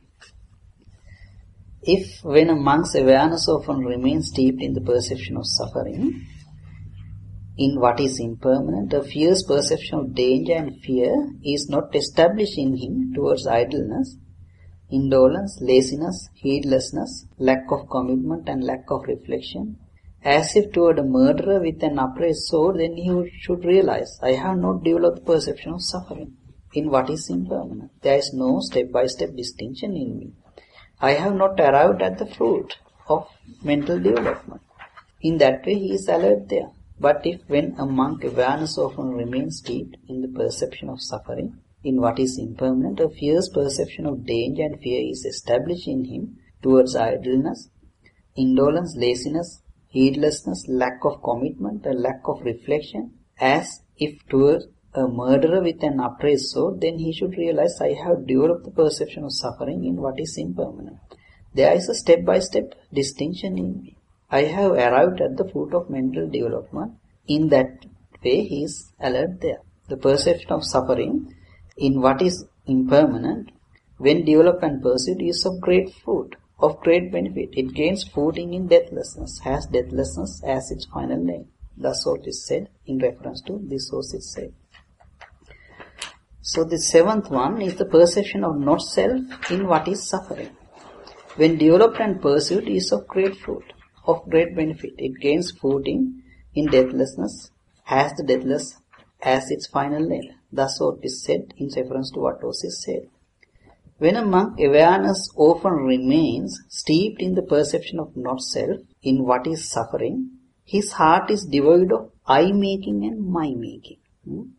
if when a monk's awareness often remains steeped in the perception of suffering, in what is impermanent, a fierce perception of danger and fear is not established in him towards idleness, indolence, laziness, heedlessness, lack of commitment and lack of reflection, as if toward a murderer with an upraised sword, then he should realize, I have not developed the perception of suffering in what is impermanent. There is no step-by-step distinction in me. I have not arrived at the fruit of mental development. In that way, he is alert there. But if when a monk awareness often remains steeped in the perception of suffering, in what is impermanent, a fierce perception of danger and fear is established in him towards idleness, indolence, laziness, heedlessness, lack of commitment, and lack of reflection, as if towards a murderer with an upraised sword, then he should realize, I have developed the perception of suffering in what is impermanent. There is a step-by-step distinction in me. I have arrived at the fruit of mental development. In that way, he is alert there. The perception of suffering in what is impermanent, when developed and pursued, is of great fruit, of great benefit. It gains footing in deathlessness, has deathlessness as its final name. Thus what is said in reference to this source is said. So the seventh one is the perception of not self in what is suffering. When developed and pursued, is of great fruit, of great benefit. It gains footing in deathlessness, has the deathless as its final name. Thus what is said in reference to what is said. When a monk awareness often remains steeped in the perception of not self in what is suffering, his heart is devoid of I-making and my-making.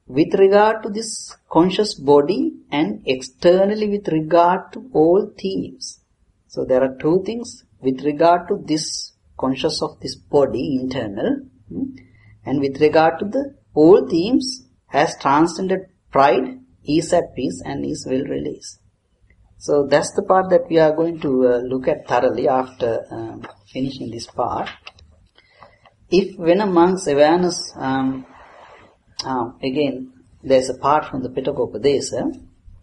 with regard to this conscious body and externally with regard to all themes. So there are two things with regard to this conscious of this body, internal, and with regard to the all themes has transcended pride, is at peace and is well released. So that's the part that we are going to look at thoroughly after finishing this part. If when a monk's awareness, again, there's a part from the Pitaka Upadesa,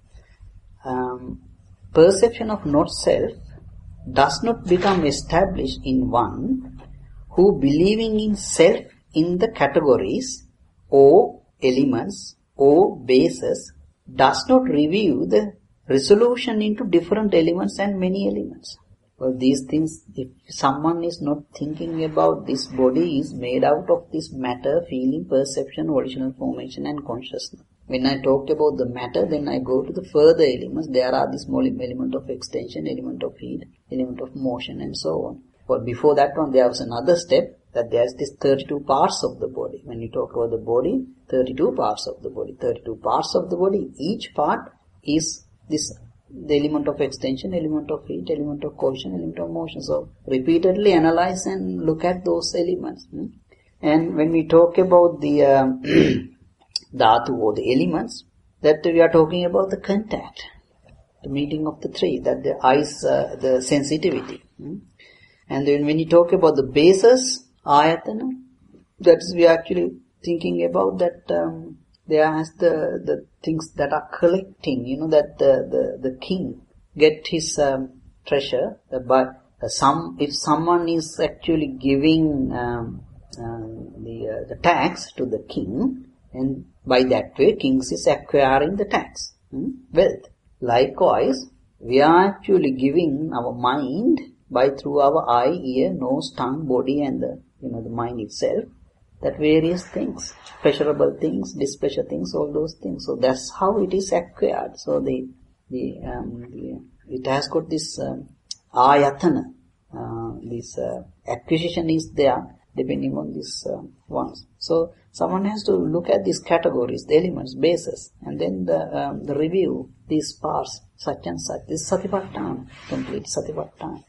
perception of not self does not become established in one who, believing in self in the categories or elements or bases, does not review the resolution into different elements and many elements. Well, these things, if someone is not thinking about this body is made out of this matter, feeling, perception, volitional formation and consciousness. When I talked about the matter, then I go to the further elements. There are this element of extension, element of heat, element of motion and so on. But before that one, there was another step that there is this 32 parts of the body. When you talk about the body, 32 parts of the body. 32 parts of the body. Each part is this, the element of extension, element of heat, element of cohesion, element of motion. So repeatedly analyze and look at those elements. And when we talk about the dhatu or the elements, that we are talking about the contact, the meeting of the three, that the eyes, the sensitivity. And then when you talk about the bases, ayatana, that is we are actually thinking about that there has the things that are collecting, that the king get his treasure, but if someone is actually giving the tax to the king, and by that way kings is acquiring the tax, wealth. Likewise, we are actually giving our mind by through our eye, ear, nose, tongue, body and the mind itself, that various things, pleasurable things, displeasure things, all those things. So that's how it is acquired. So it has got this ayatana, this acquisition is there depending on these ones. So someone has to look at these categories, the elements, bases, and then the review these parts, such and such. This satipatthana, complete satipatthana.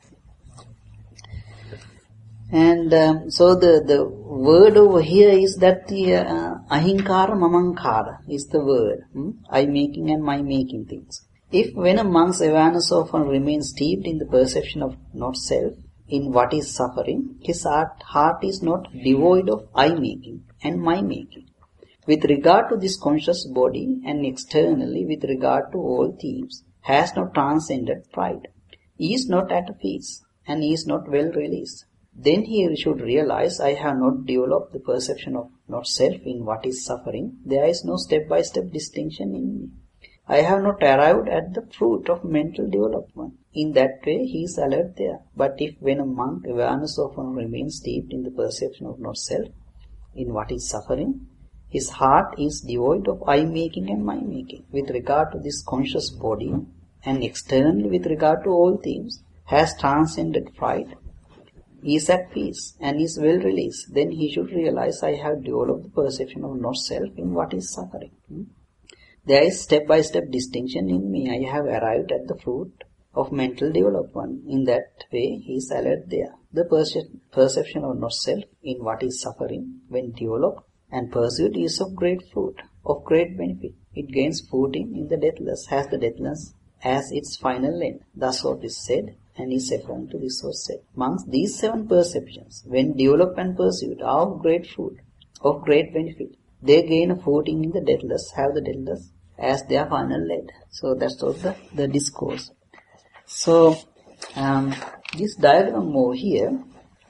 And so the word over here is that the ahinkara mamankara is the word. I making and my making things. If when a monk's awareness often remains steeped in the perception of not self, in what is suffering, his heart is not devoid of I making and my making. With regard to this conscious body and externally with regard to all themes, has not transcended pride, is not at peace and is not well released. Then he should realize, I have not developed the perception of not self in what is suffering. There is no step-by-step distinction in me. I have not arrived at the fruit of mental development. In that way, he is alert there. But if when a monk awareness often remains steeped in the perception of not self, in what is suffering, his heart is devoid of I-making and my-making. With regard to this conscious body and externally with regard to all themes, has transcended pride, is at peace and is well released, then he should realize, I have developed the perception of not self in what is suffering. There is step-by-step distinction in me. I have arrived at the fruit of mental development. In that way, he is alert there. The perception of not self in what is suffering, when developed and pursued, is of great fruit, of great benefit. It gains footing in the deathless, has the deathless as its final end. Thus what is said, and is affirmed to this was said. Amongst these 7 perceptions, when developed and pursued, are of great fruit, of great benefit. They gain a footing in the deathless, have the deathless as their final end. So that's all the discourse. So this diagram over here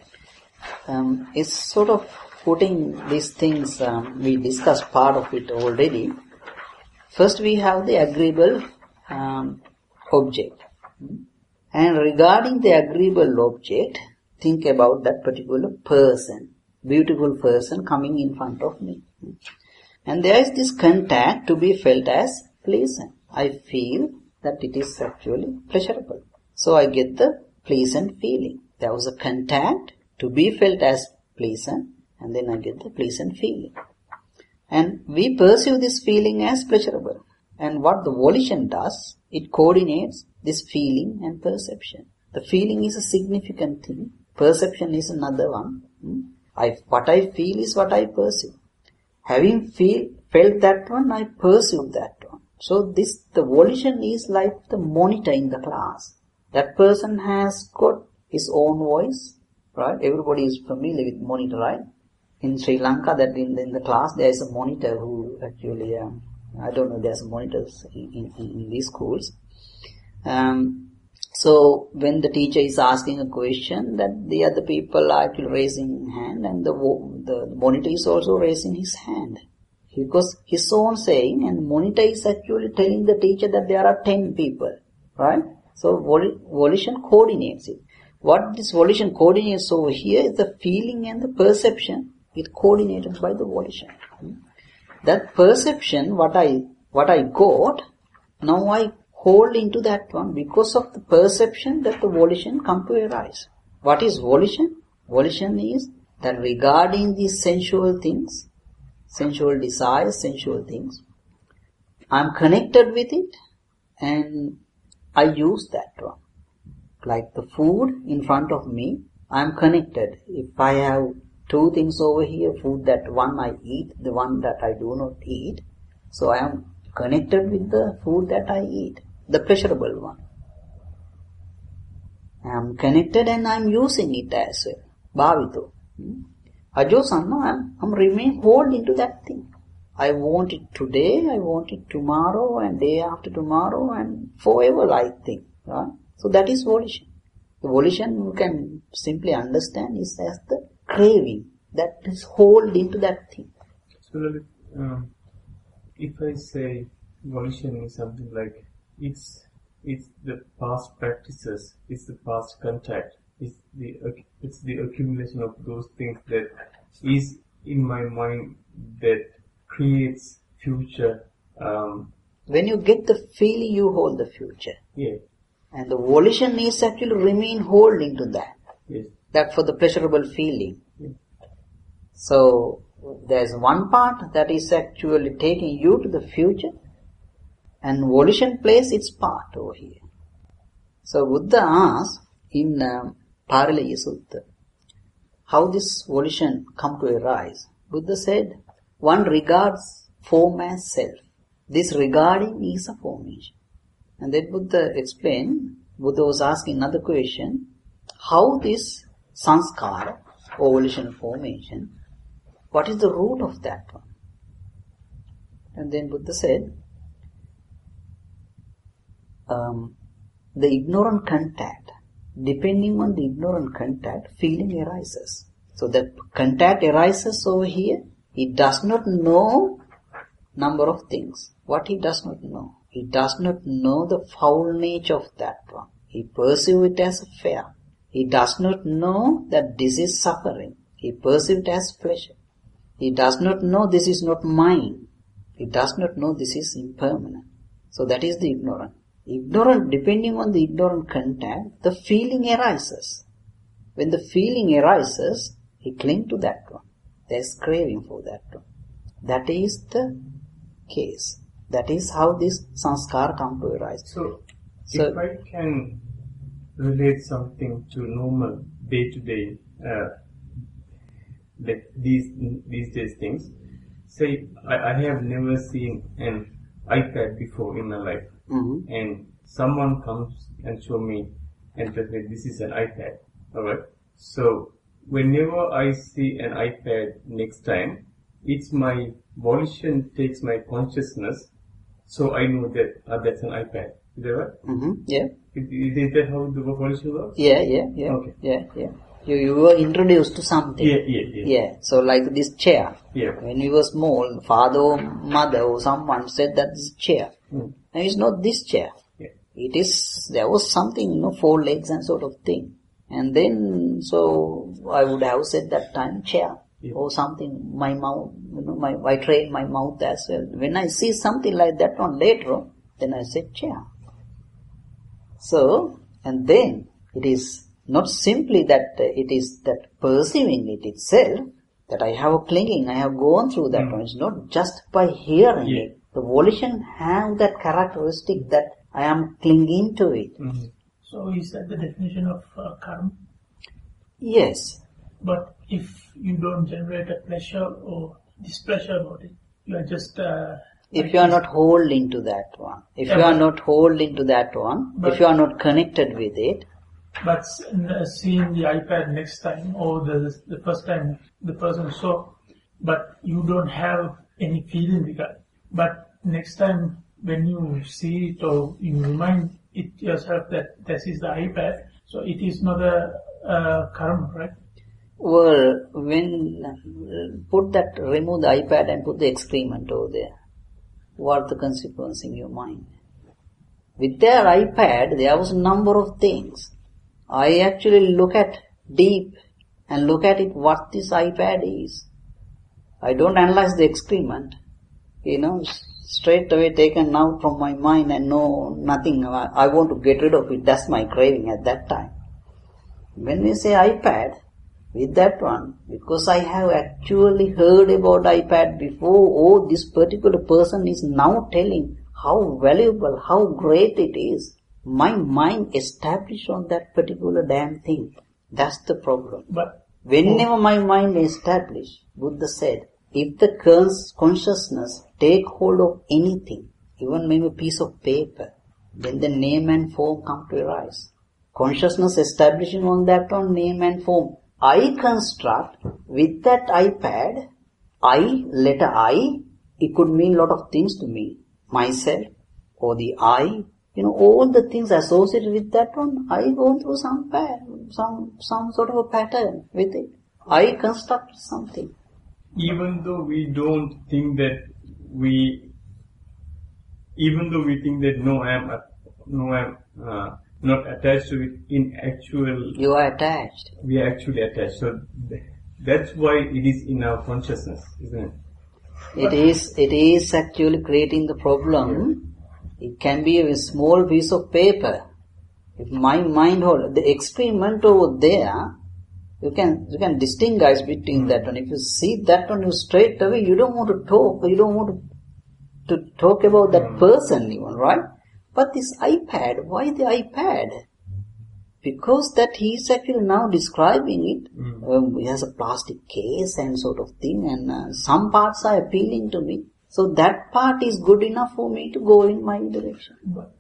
is sort of putting these things, we discussed part of it already. First we have the agreeable object. And regarding the agreeable object, think about that particular person, beautiful person coming in front of me. And there is this contact to be felt as pleasant. I feel that it is actually pleasurable. So I get the pleasant feeling. There was a contact to be felt as pleasant, and then I get the pleasant feeling. And we perceive this feeling as pleasurable. And what the volition does, it coordinates this feeling and perception. The feeling is a significant thing. Perception is another one. What I feel is what I perceive. Having felt that one, I perceive that one. So the volition is like the monitor in the class. That person has got his own voice, right? Everybody is familiar with monitor, right? In Sri Lanka, that in the class there is a monitor who actually, I don't know, there's monitors in these schools. So when the teacher is asking a question, that the other people are actually raising hand, and the monitor is also raising his hand. Because his own saying, and monitor is actually telling the teacher that there are 10 people, right? So volition coordinates it. What this volition coordinates over here is the feeling and the perception. It coordinated by the volition. That perception, what I got, now I hold into that one because of the perception that the volition come to arise. What is volition? Volition is that regarding these sensual things, sensual desires, sensual things, I am connected with it and I use that one. Like the food in front of me, I am connected. If I have two things over here, food that one I eat, the one that I do not eat, so I am connected with the food that I eat, the pleasurable one. I am connected and I am using it as well. Bhavito. Ajosanna, I am remain hold into that thing. I want it today, I want it tomorrow, and day after tomorrow, and forever I think. Right? So that is volition. The volition you can simply understand is as the craving that is hold into that thing. So if I say volition is something like it's the past practices, it's the past contact, it's the accumulation of those things that is in my mind that creates future. When you get the feeling, you hold the future. Yeah. And the volition is actually remain holding to that. Yes. That for the pleasurable feeling. Yeah. So there's one part that is actually taking you to the future, and volition plays its part over here. So Buddha asked in Paraleya Sutta, how this volition come to arise? Buddha said, one regards form as self. This regarding is a formation. And then Buddha explained, Buddha was asking another question, how this sanskara, or volition formation, what is the root of that one? And then Buddha said, the ignorant contact, depending on the ignorant contact, feeling arises. So that contact arises over here, he does not know number of things. What he does not know? He does not know the foul nature of that one. He perceives it as fair. He does not know that this is suffering. He perceives it as pleasure. He does not know this is not mine. He does not know this is impermanent. So that is the ignorant. Ignorant, depending on the ignorant contact, the feeling arises. When the feeling arises, he clings to that one. There is craving for that one. That is the case. That is how this sanskar come to arise. So if I can relate something to normal day-to-day, like these days things, say I have never seen an iPad before in my life, and someone comes and show me and tells me this is an iPad, alright? So whenever I see an iPad next time, it's my volition takes my consciousness, so I know that that's an iPad. Is that right? Yeah. Is that how the volition works? Yeah. Okay. Yeah. You were introduced to something. Yeah. So like this chair. Yeah. When you were small, father or mother or someone said that this chair. And it's not this chair. Yeah. There was something, 4 legs and sort of thing. And then, so I would have said that time chair. Yeah. Or something, my mouth, I train my mouth as well. When I see something like that one later, then I say chair. So, and then it is not simply that it is that perceiving it itself, That I have a clinging, I have gone through that one. It's not just by hearing it. The volition have that characteristic that I am clinging to it. So is that the definition of karma? Yes. But if you don't generate a pleasure or displeasure about it, you are just... if you are not holding to that one, if you are not holding to that one, if you are not connected with it. But seeing the iPad next time or the first time the person saw, but you don't have any feeling regarding it. But next time when you see it or you remind it yourself that this is the iPad, so it is not a karma, right? Well, when remove the iPad and put the excrement over there, what are the consequences in your mind? With their iPad, there was a number of things. I actually look at deep and look at it what this iPad is. I don't analyze the excrement. Straight away taken out from my mind and no, nothing. I want to get rid of it. That's my craving at that time. When we say iPad, with that one, because I have actually heard about iPad before, this particular person is now telling how valuable, how great it is. My mind established on that particular damn thing. That's the problem. But whenever my mind is established, Buddha said, if the consciousness take hold of anything, even maybe a piece of paper, then the name and form come to arise. Consciousness establishing on that one, name and form. I construct with that iPad, letter I, it could mean a lot of things to me. Myself, or the I, all the things associated with that one, I go through some sort of a pattern with it. I construct something. Even though we don't think that no, I am not attached to it in actual... You are attached. We are actually attached. So that's why it is in our consciousness, isn't it? It is actually creating the problem. It can be a small piece of paper. If my mind hold the experiment over there, you can distinguish between that one. If you see that one, you straight away, you don't want to talk. You don't want to talk about that person even, right? But this iPad, why the iPad? Because that he is actually now describing it. He has a plastic case and sort of thing, and some parts are appealing to me. So that part is good enough for me to go in my direction. But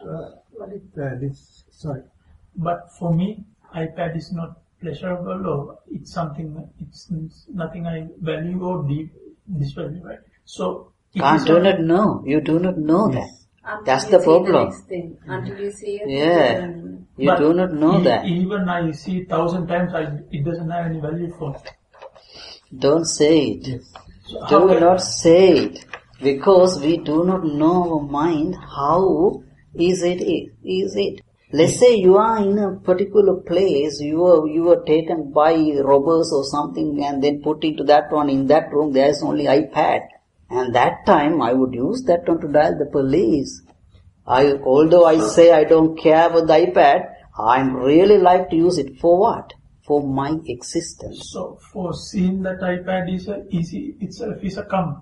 But for me, iPad is not pleasurable, or it's nothing I value or disvalue, right? So you do not know that. That's the problem. Until you see it. Yeah. You do not know that. Even I see 1,000 times, it doesn't have any value for me. Don't say it. Yes. So do not say it. Because we do not know our mind how is it. Let's say you are in a particular place, you were taken by robbers or something and then put into that one, in that room there is only iPad. And that time I would use that one to dial the police. Although I say I don't care about the iPad, I really like to use it for what? For my existence. So for seeing that iPad itself is a karma.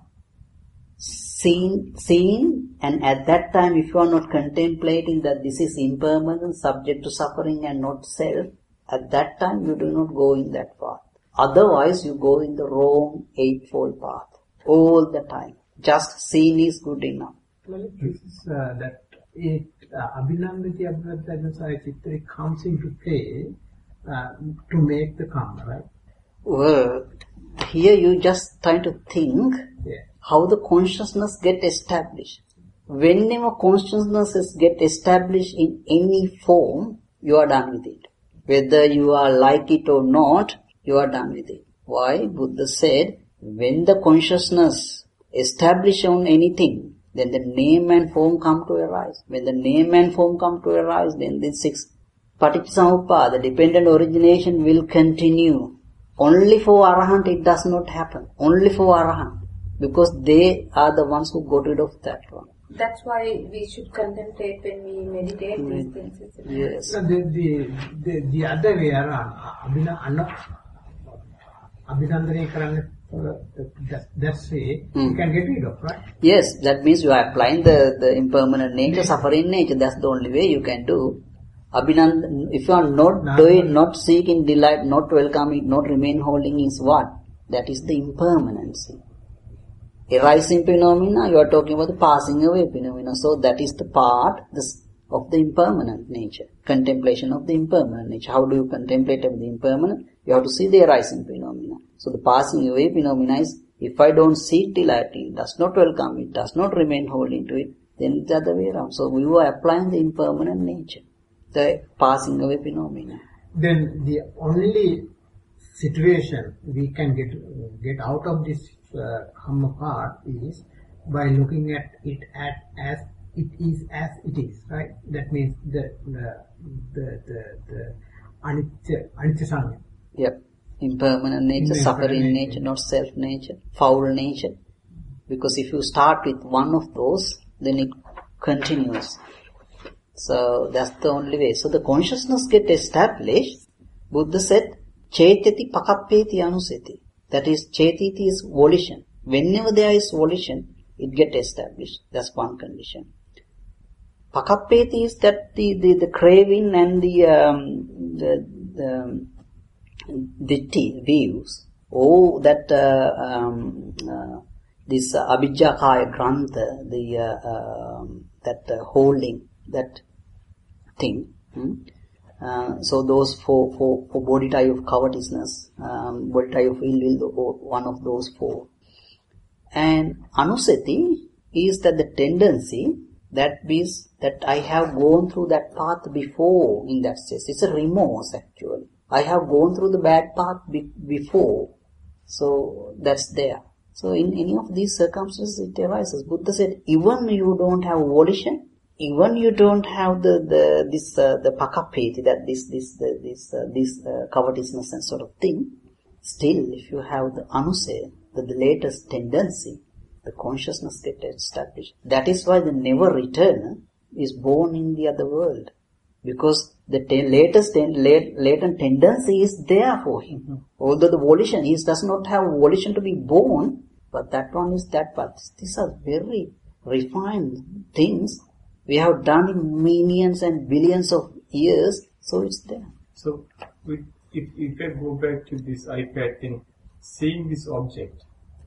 Seeing, and at that time if you are not contemplating that this is impermanent, subject to suffering and not self, at that time you do not go in that path. Otherwise you go in the wrong eightfold path. All the time. Just seeing is good enough. This is that Abhinamiti Abhidhammasaya Chitta comes into play to make the karma, right? Well, here you just try to think how the consciousness get established. Whenever consciousness get established in any form, you are done with it. Whether you are like it or not, you are done with it. Why? Buddha said, when the consciousness establish on anything, then the name and form come to arise. When the name and form come to arise, then the six Paticcasamuppada, the dependent origination will continue. Only for Arahant it does not happen. Only for Arahant. Because they are the ones who got rid of that one. That's why we should contemplate when we meditate these things. Yes. So the other way around, Abhinandane karana that's way you can get rid of, right? Yes, that means you are applying the impermanent nature, suffering nature. That's the only way you can do. Abhinandan, if you are not doing, not seeking delight, not welcoming, not remain holding is what? That is the impermanency. Arising phenomena, you are talking about the passing away phenomena. So that is the part of the impermanent nature. Contemplation of the impermanent nature. How do you contemplate of the impermanent? You have to see the arising phenomena. So the passing away phenomena is, if I don't seek delight, it does not welcome, it does not remain holding to it, then it's the other way around. So we were applying the impermanent nature, the passing away phenomena. Then the only situation we can get out of this karma part is by looking at it as it is, right? That means the anicca sanya. Yep. Impermanent nature, suffering nature, not self nature, foul nature. Because if you start with one of those, then it continues. So that's the only way. So the consciousness get established. Buddha said, Chetati pakappeti anuseti. That is, chetiti is volition. Whenever there is volition, it get established. That's one condition. Pakappeti is that the craving and the views. Oh, that this abhijja kaya grantha, that holding, that thing. So those four body type of covetousness, body type of ill will, one of those four. And anusati is that the tendency that is that I have gone through that path before in that sense. It's a remorse actually. I have gone through the bad path before. So that's there. So in any of these circumstances it arises. Buddha said, even you don't have volition, even you don't have the pakappeti, that this covetousness and sort of thing, still if you have the anusaya, the latest tendency, the consciousness gets established. That is why the never returner is born in the other world. Because the latent tendency is there for him. Mm-hmm. Although the volition, he does not have volition to be born, but that one is that part. These are very refined things we have done in millions and billions of years, so it's there. So, if I go back to this iPad thing, seeing this object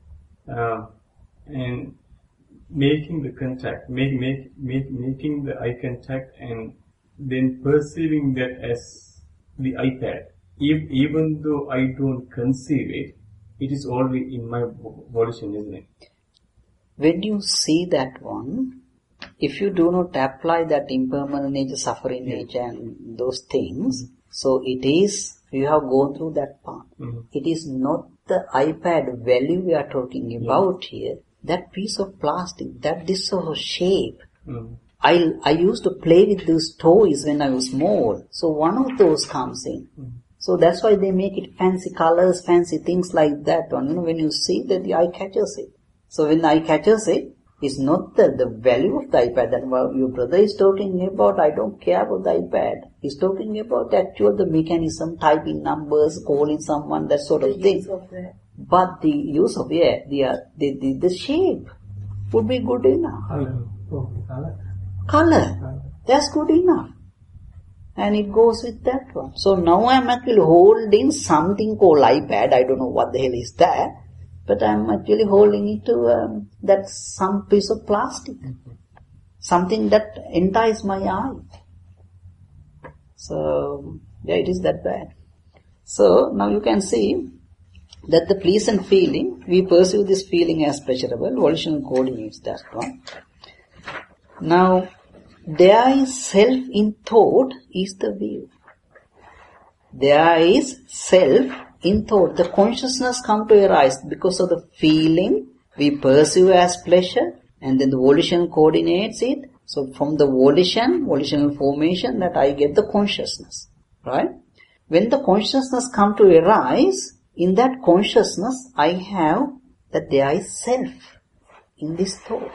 and making the contact, making the eye contact, and then perceiving that as the iPad, even though I don't conceive it, it is already in my volition, isn't it? When you see that one, if you do not apply that impermanent nature, suffering nature and those things, so it is, you have gone through that path. Mm-hmm. It is not the iPad value we are talking about here, that piece of plastic, that this sort of shape. Mm-hmm. I used to play with those toys when I was small, so one of those comes in. Mm-hmm. So that's why they make it fancy colors, fancy things like that one. You know, when you see that, the eye catches it. So when the eye catches it, it's not the value of the iPad that your brother is talking about. I don't care about the iPad. He's talking about the mechanism, typing numbers, calling someone, that sort of thing. But the use of the shape would be good enough. Color. That's good enough. And it goes with that one. So now I'm actually holding something called iPad. I don't know what the hell is that. But I'm actually holding it to that some piece of plastic. Something that entices my eye. So, it is that bad. So, now you can see that the pleasant feeling, we perceive this feeling as pleasurable. Volitional coordinates that one. Now, there is self in thought is the view. There is self in thought. The consciousness come to arise because of the feeling we perceive as pleasure, and then the volition coordinates it. So from the volitional formation, that I get the consciousness, right? When the consciousness come to arise, in that consciousness I have that there is self in this thought.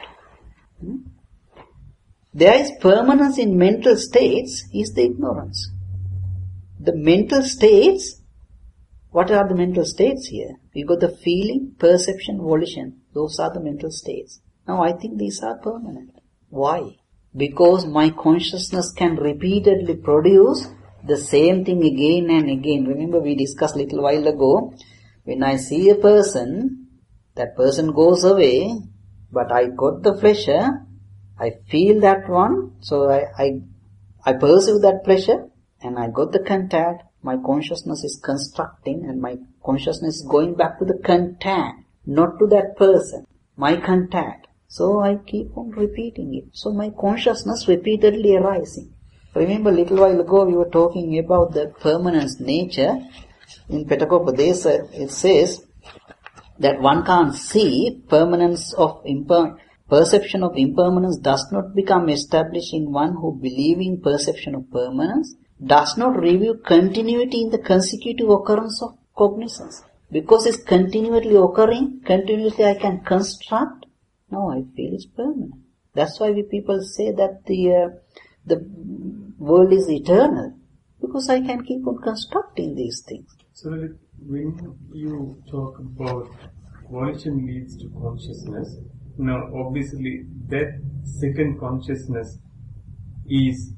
There is permanence in mental states is the ignorance. The mental states What are the mental states here? We got the feeling, perception, volition. Those are the mental states. Now I think these are permanent. Why? Because my consciousness can repeatedly produce the same thing again and again. Remember we discussed a little while ago, when I see a person, that person goes away, but I got the pleasure, I feel that one, so I perceive that pleasure, and I got the contact, my consciousness is constructing, and my consciousness is going back to the contact, not to that person, my contact. So I keep on repeating it. So my consciousness repeatedly arising. Remember a little while ago we were talking about the permanence nature. In Petakopadesa it says that one can't see permanence of perception of impermanence does not become established in one who believing perception of permanence does not review continuity in the consecutive occurrence of cognizance. Because it's continually occurring, continuously I can construct. Now I feel it's permanent. That's why we people say that the world is eternal. Because I can keep on constructing these things. So when you talk about volition leads to consciousness, now obviously that second consciousness is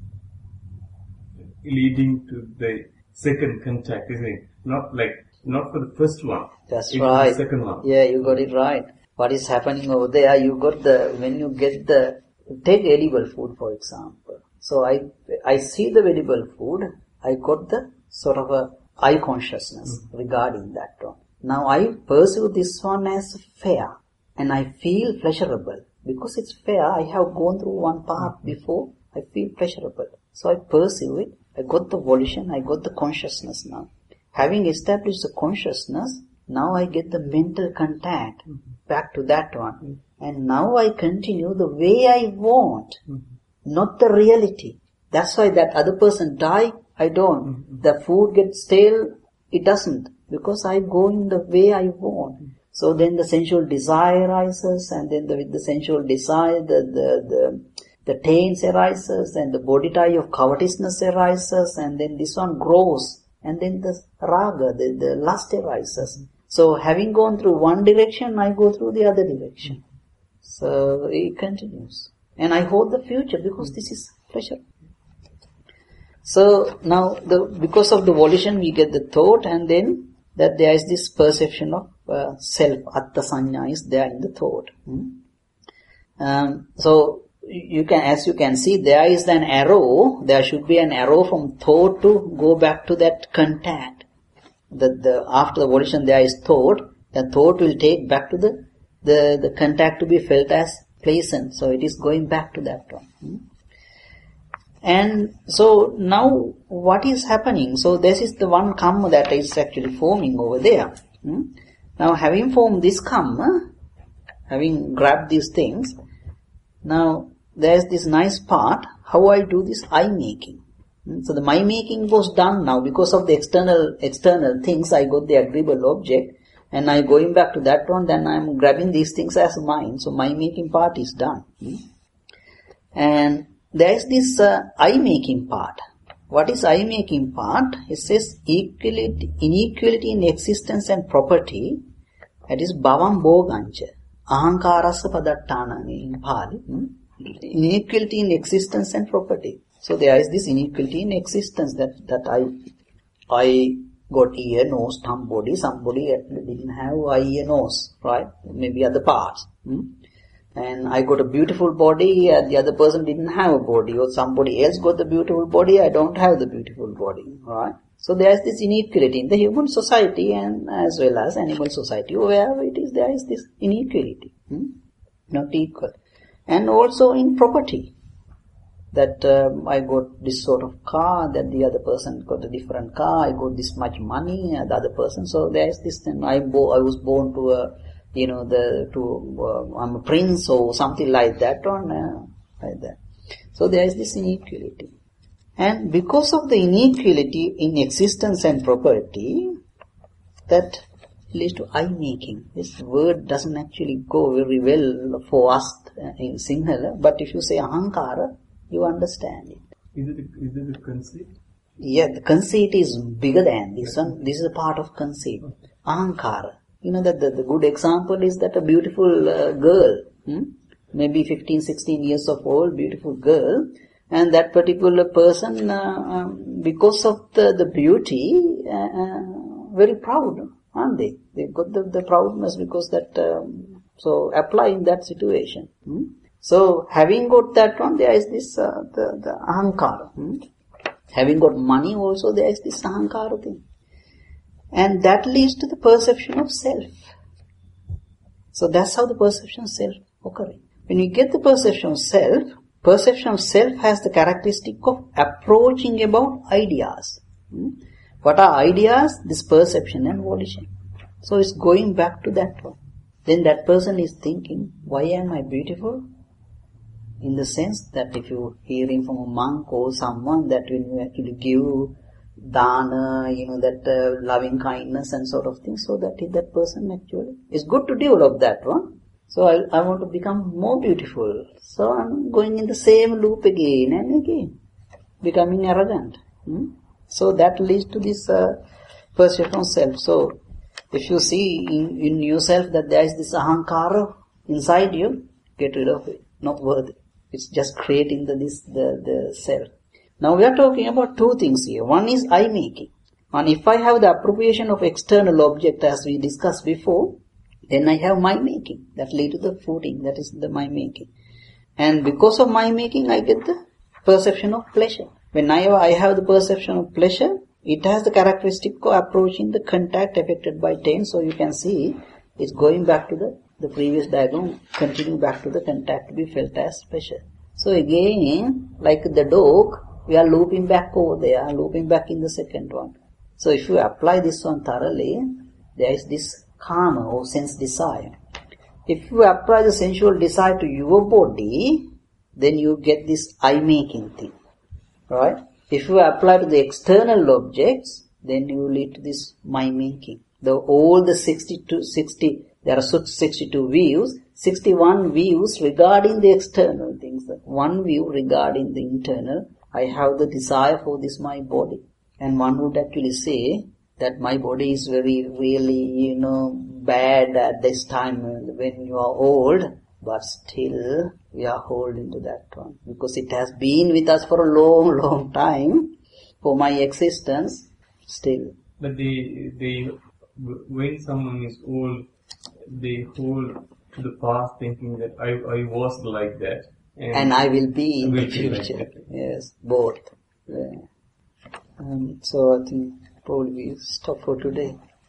leading to the second contact, isn't it? Not for the first one. That's right. The second one. Yeah, you got it right. What is happening over there, you got when you get take edible food for example. So I see the edible food, I got the sort of a eye consciousness regarding that one. Now I perceive this one as fair and I feel pleasurable. Because it's fair, I have gone through one path before, I feel pleasurable. So I perceive it, I got the volition, I got the consciousness now. Having established the consciousness, now I get the mental contact back to that one. And now I continue the way I want, not the reality. That's why that other person die, I don't. The food gets stale, it doesn't. Because I go in the way I want. So then the sensual desire arises, and then with the sensual desire, the taints arises, and the body tie of covetousness arises, and then this one grows, and then the raga, the lust arises. So having gone through one direction, I go through the other direction. So it continues. And I hold the future because this is pleasure. So now because of the volition we get the thought, and then that there is this perception of self, atta sanya is there in the thought. So as you can see, there is an arrow, there should be an arrow from thought to go back to that contact. After the volition there is thought, the thought will take back to the contact to be felt as pleasant. So it is going back to that one. And so now what is happening? So this is the one kamma that is actually forming over there. Now having formed this kamma, having grabbed these things, now there's this nice part, how I do this eye making. So the my making was done now because of the external things. I got the agreeable object and I going back to that one, then I'm grabbing these things as mine. So my making part is done. And there is this eye making part. What is eye making part? It says inequality in existence and property. That is bhavam bogancha. Ahankarasa padattana in Pali. Inequality in existence and property. So there is this inequality in existence that I got ear, nose, thumb, body. Somebody didn't have eye, ear, nose, right? Maybe other parts. And I got a beautiful body, and the other person didn't have a body, or somebody else got the beautiful body, I don't have the beautiful body, right? So there is this inequality in the human society and as well as animal society. Wherever it is, there is this inequality, not equal. And also in property, that I got this sort of car, that the other person got a different car, I got this much money, the other person. So there is this thing, I was born to a I'm a prince or something like that, like that. So there is this inequality. And because of the inequality in existence and property, that leads to eye making. This word doesn't actually go very well for us in Sinhala, but if you say ahankara, you understand it. Is it a concept? Yeah, the conceit is bigger than this one. This is a part of conceit. Ahankara. You know that the good example is that a beautiful girl, maybe 15, 16 years of old, beautiful girl, and that particular person, because of the beauty, very proud, aren't they? They've got the proudness because that, so apply in that situation. So having got that one, there is this, the ahankara. Having got money also, there is this ahankara thing. And that leads to the perception of self. So that's how the perception of self occurs. When you get the perception of self has the characteristic of approaching about ideas. What are ideas? This perception and volition. So it's going back to that one. Then that person is thinking, why am I beautiful? In the sense that if you hearing from a monk or someone that when you actually give dana, that loving kindness and sort of thing, so that person actually, it's good to develop that one. So I want to become more beautiful. So I'm going in the same loop again and again, becoming arrogant. So that leads to this perception of self. So if you see in yourself that there is this ahankara inside you, get rid of it. Not worth it. It's just creating the self. Now we are talking about two things here. One is I making. And if I have the appropriation of external object as we discussed before, then I have my making. That leads to the footing. That is the my making. And because of my making, I get the perception of pleasure. When I have the perception of pleasure, it has the characteristic of approaching the contact affected by 10. So you can see it's going back to the previous diagram, continue back to the contact to be felt as pleasure. So again, like the dog, we are looping back over there, looping back in the second one. So if you apply this one thoroughly, there is this karma or sense desire. If you apply the sensual desire to your body, then you get this I-making thing. Right? If you apply to the external objects, then you lead to this my-making. All the 60, there are 62 views, 61 views regarding the external things. One view regarding the internal. I have the desire for this my body. And one would actually say that my body is really, bad at this time when you are old, but still we are holding to that one. Because it has been with us for a long, long time, for my existence, still. But when someone is old, they hold to the past thinking that I was like that. And I will be in the future. Like yes, both. Yeah. So I think probably we stop for today.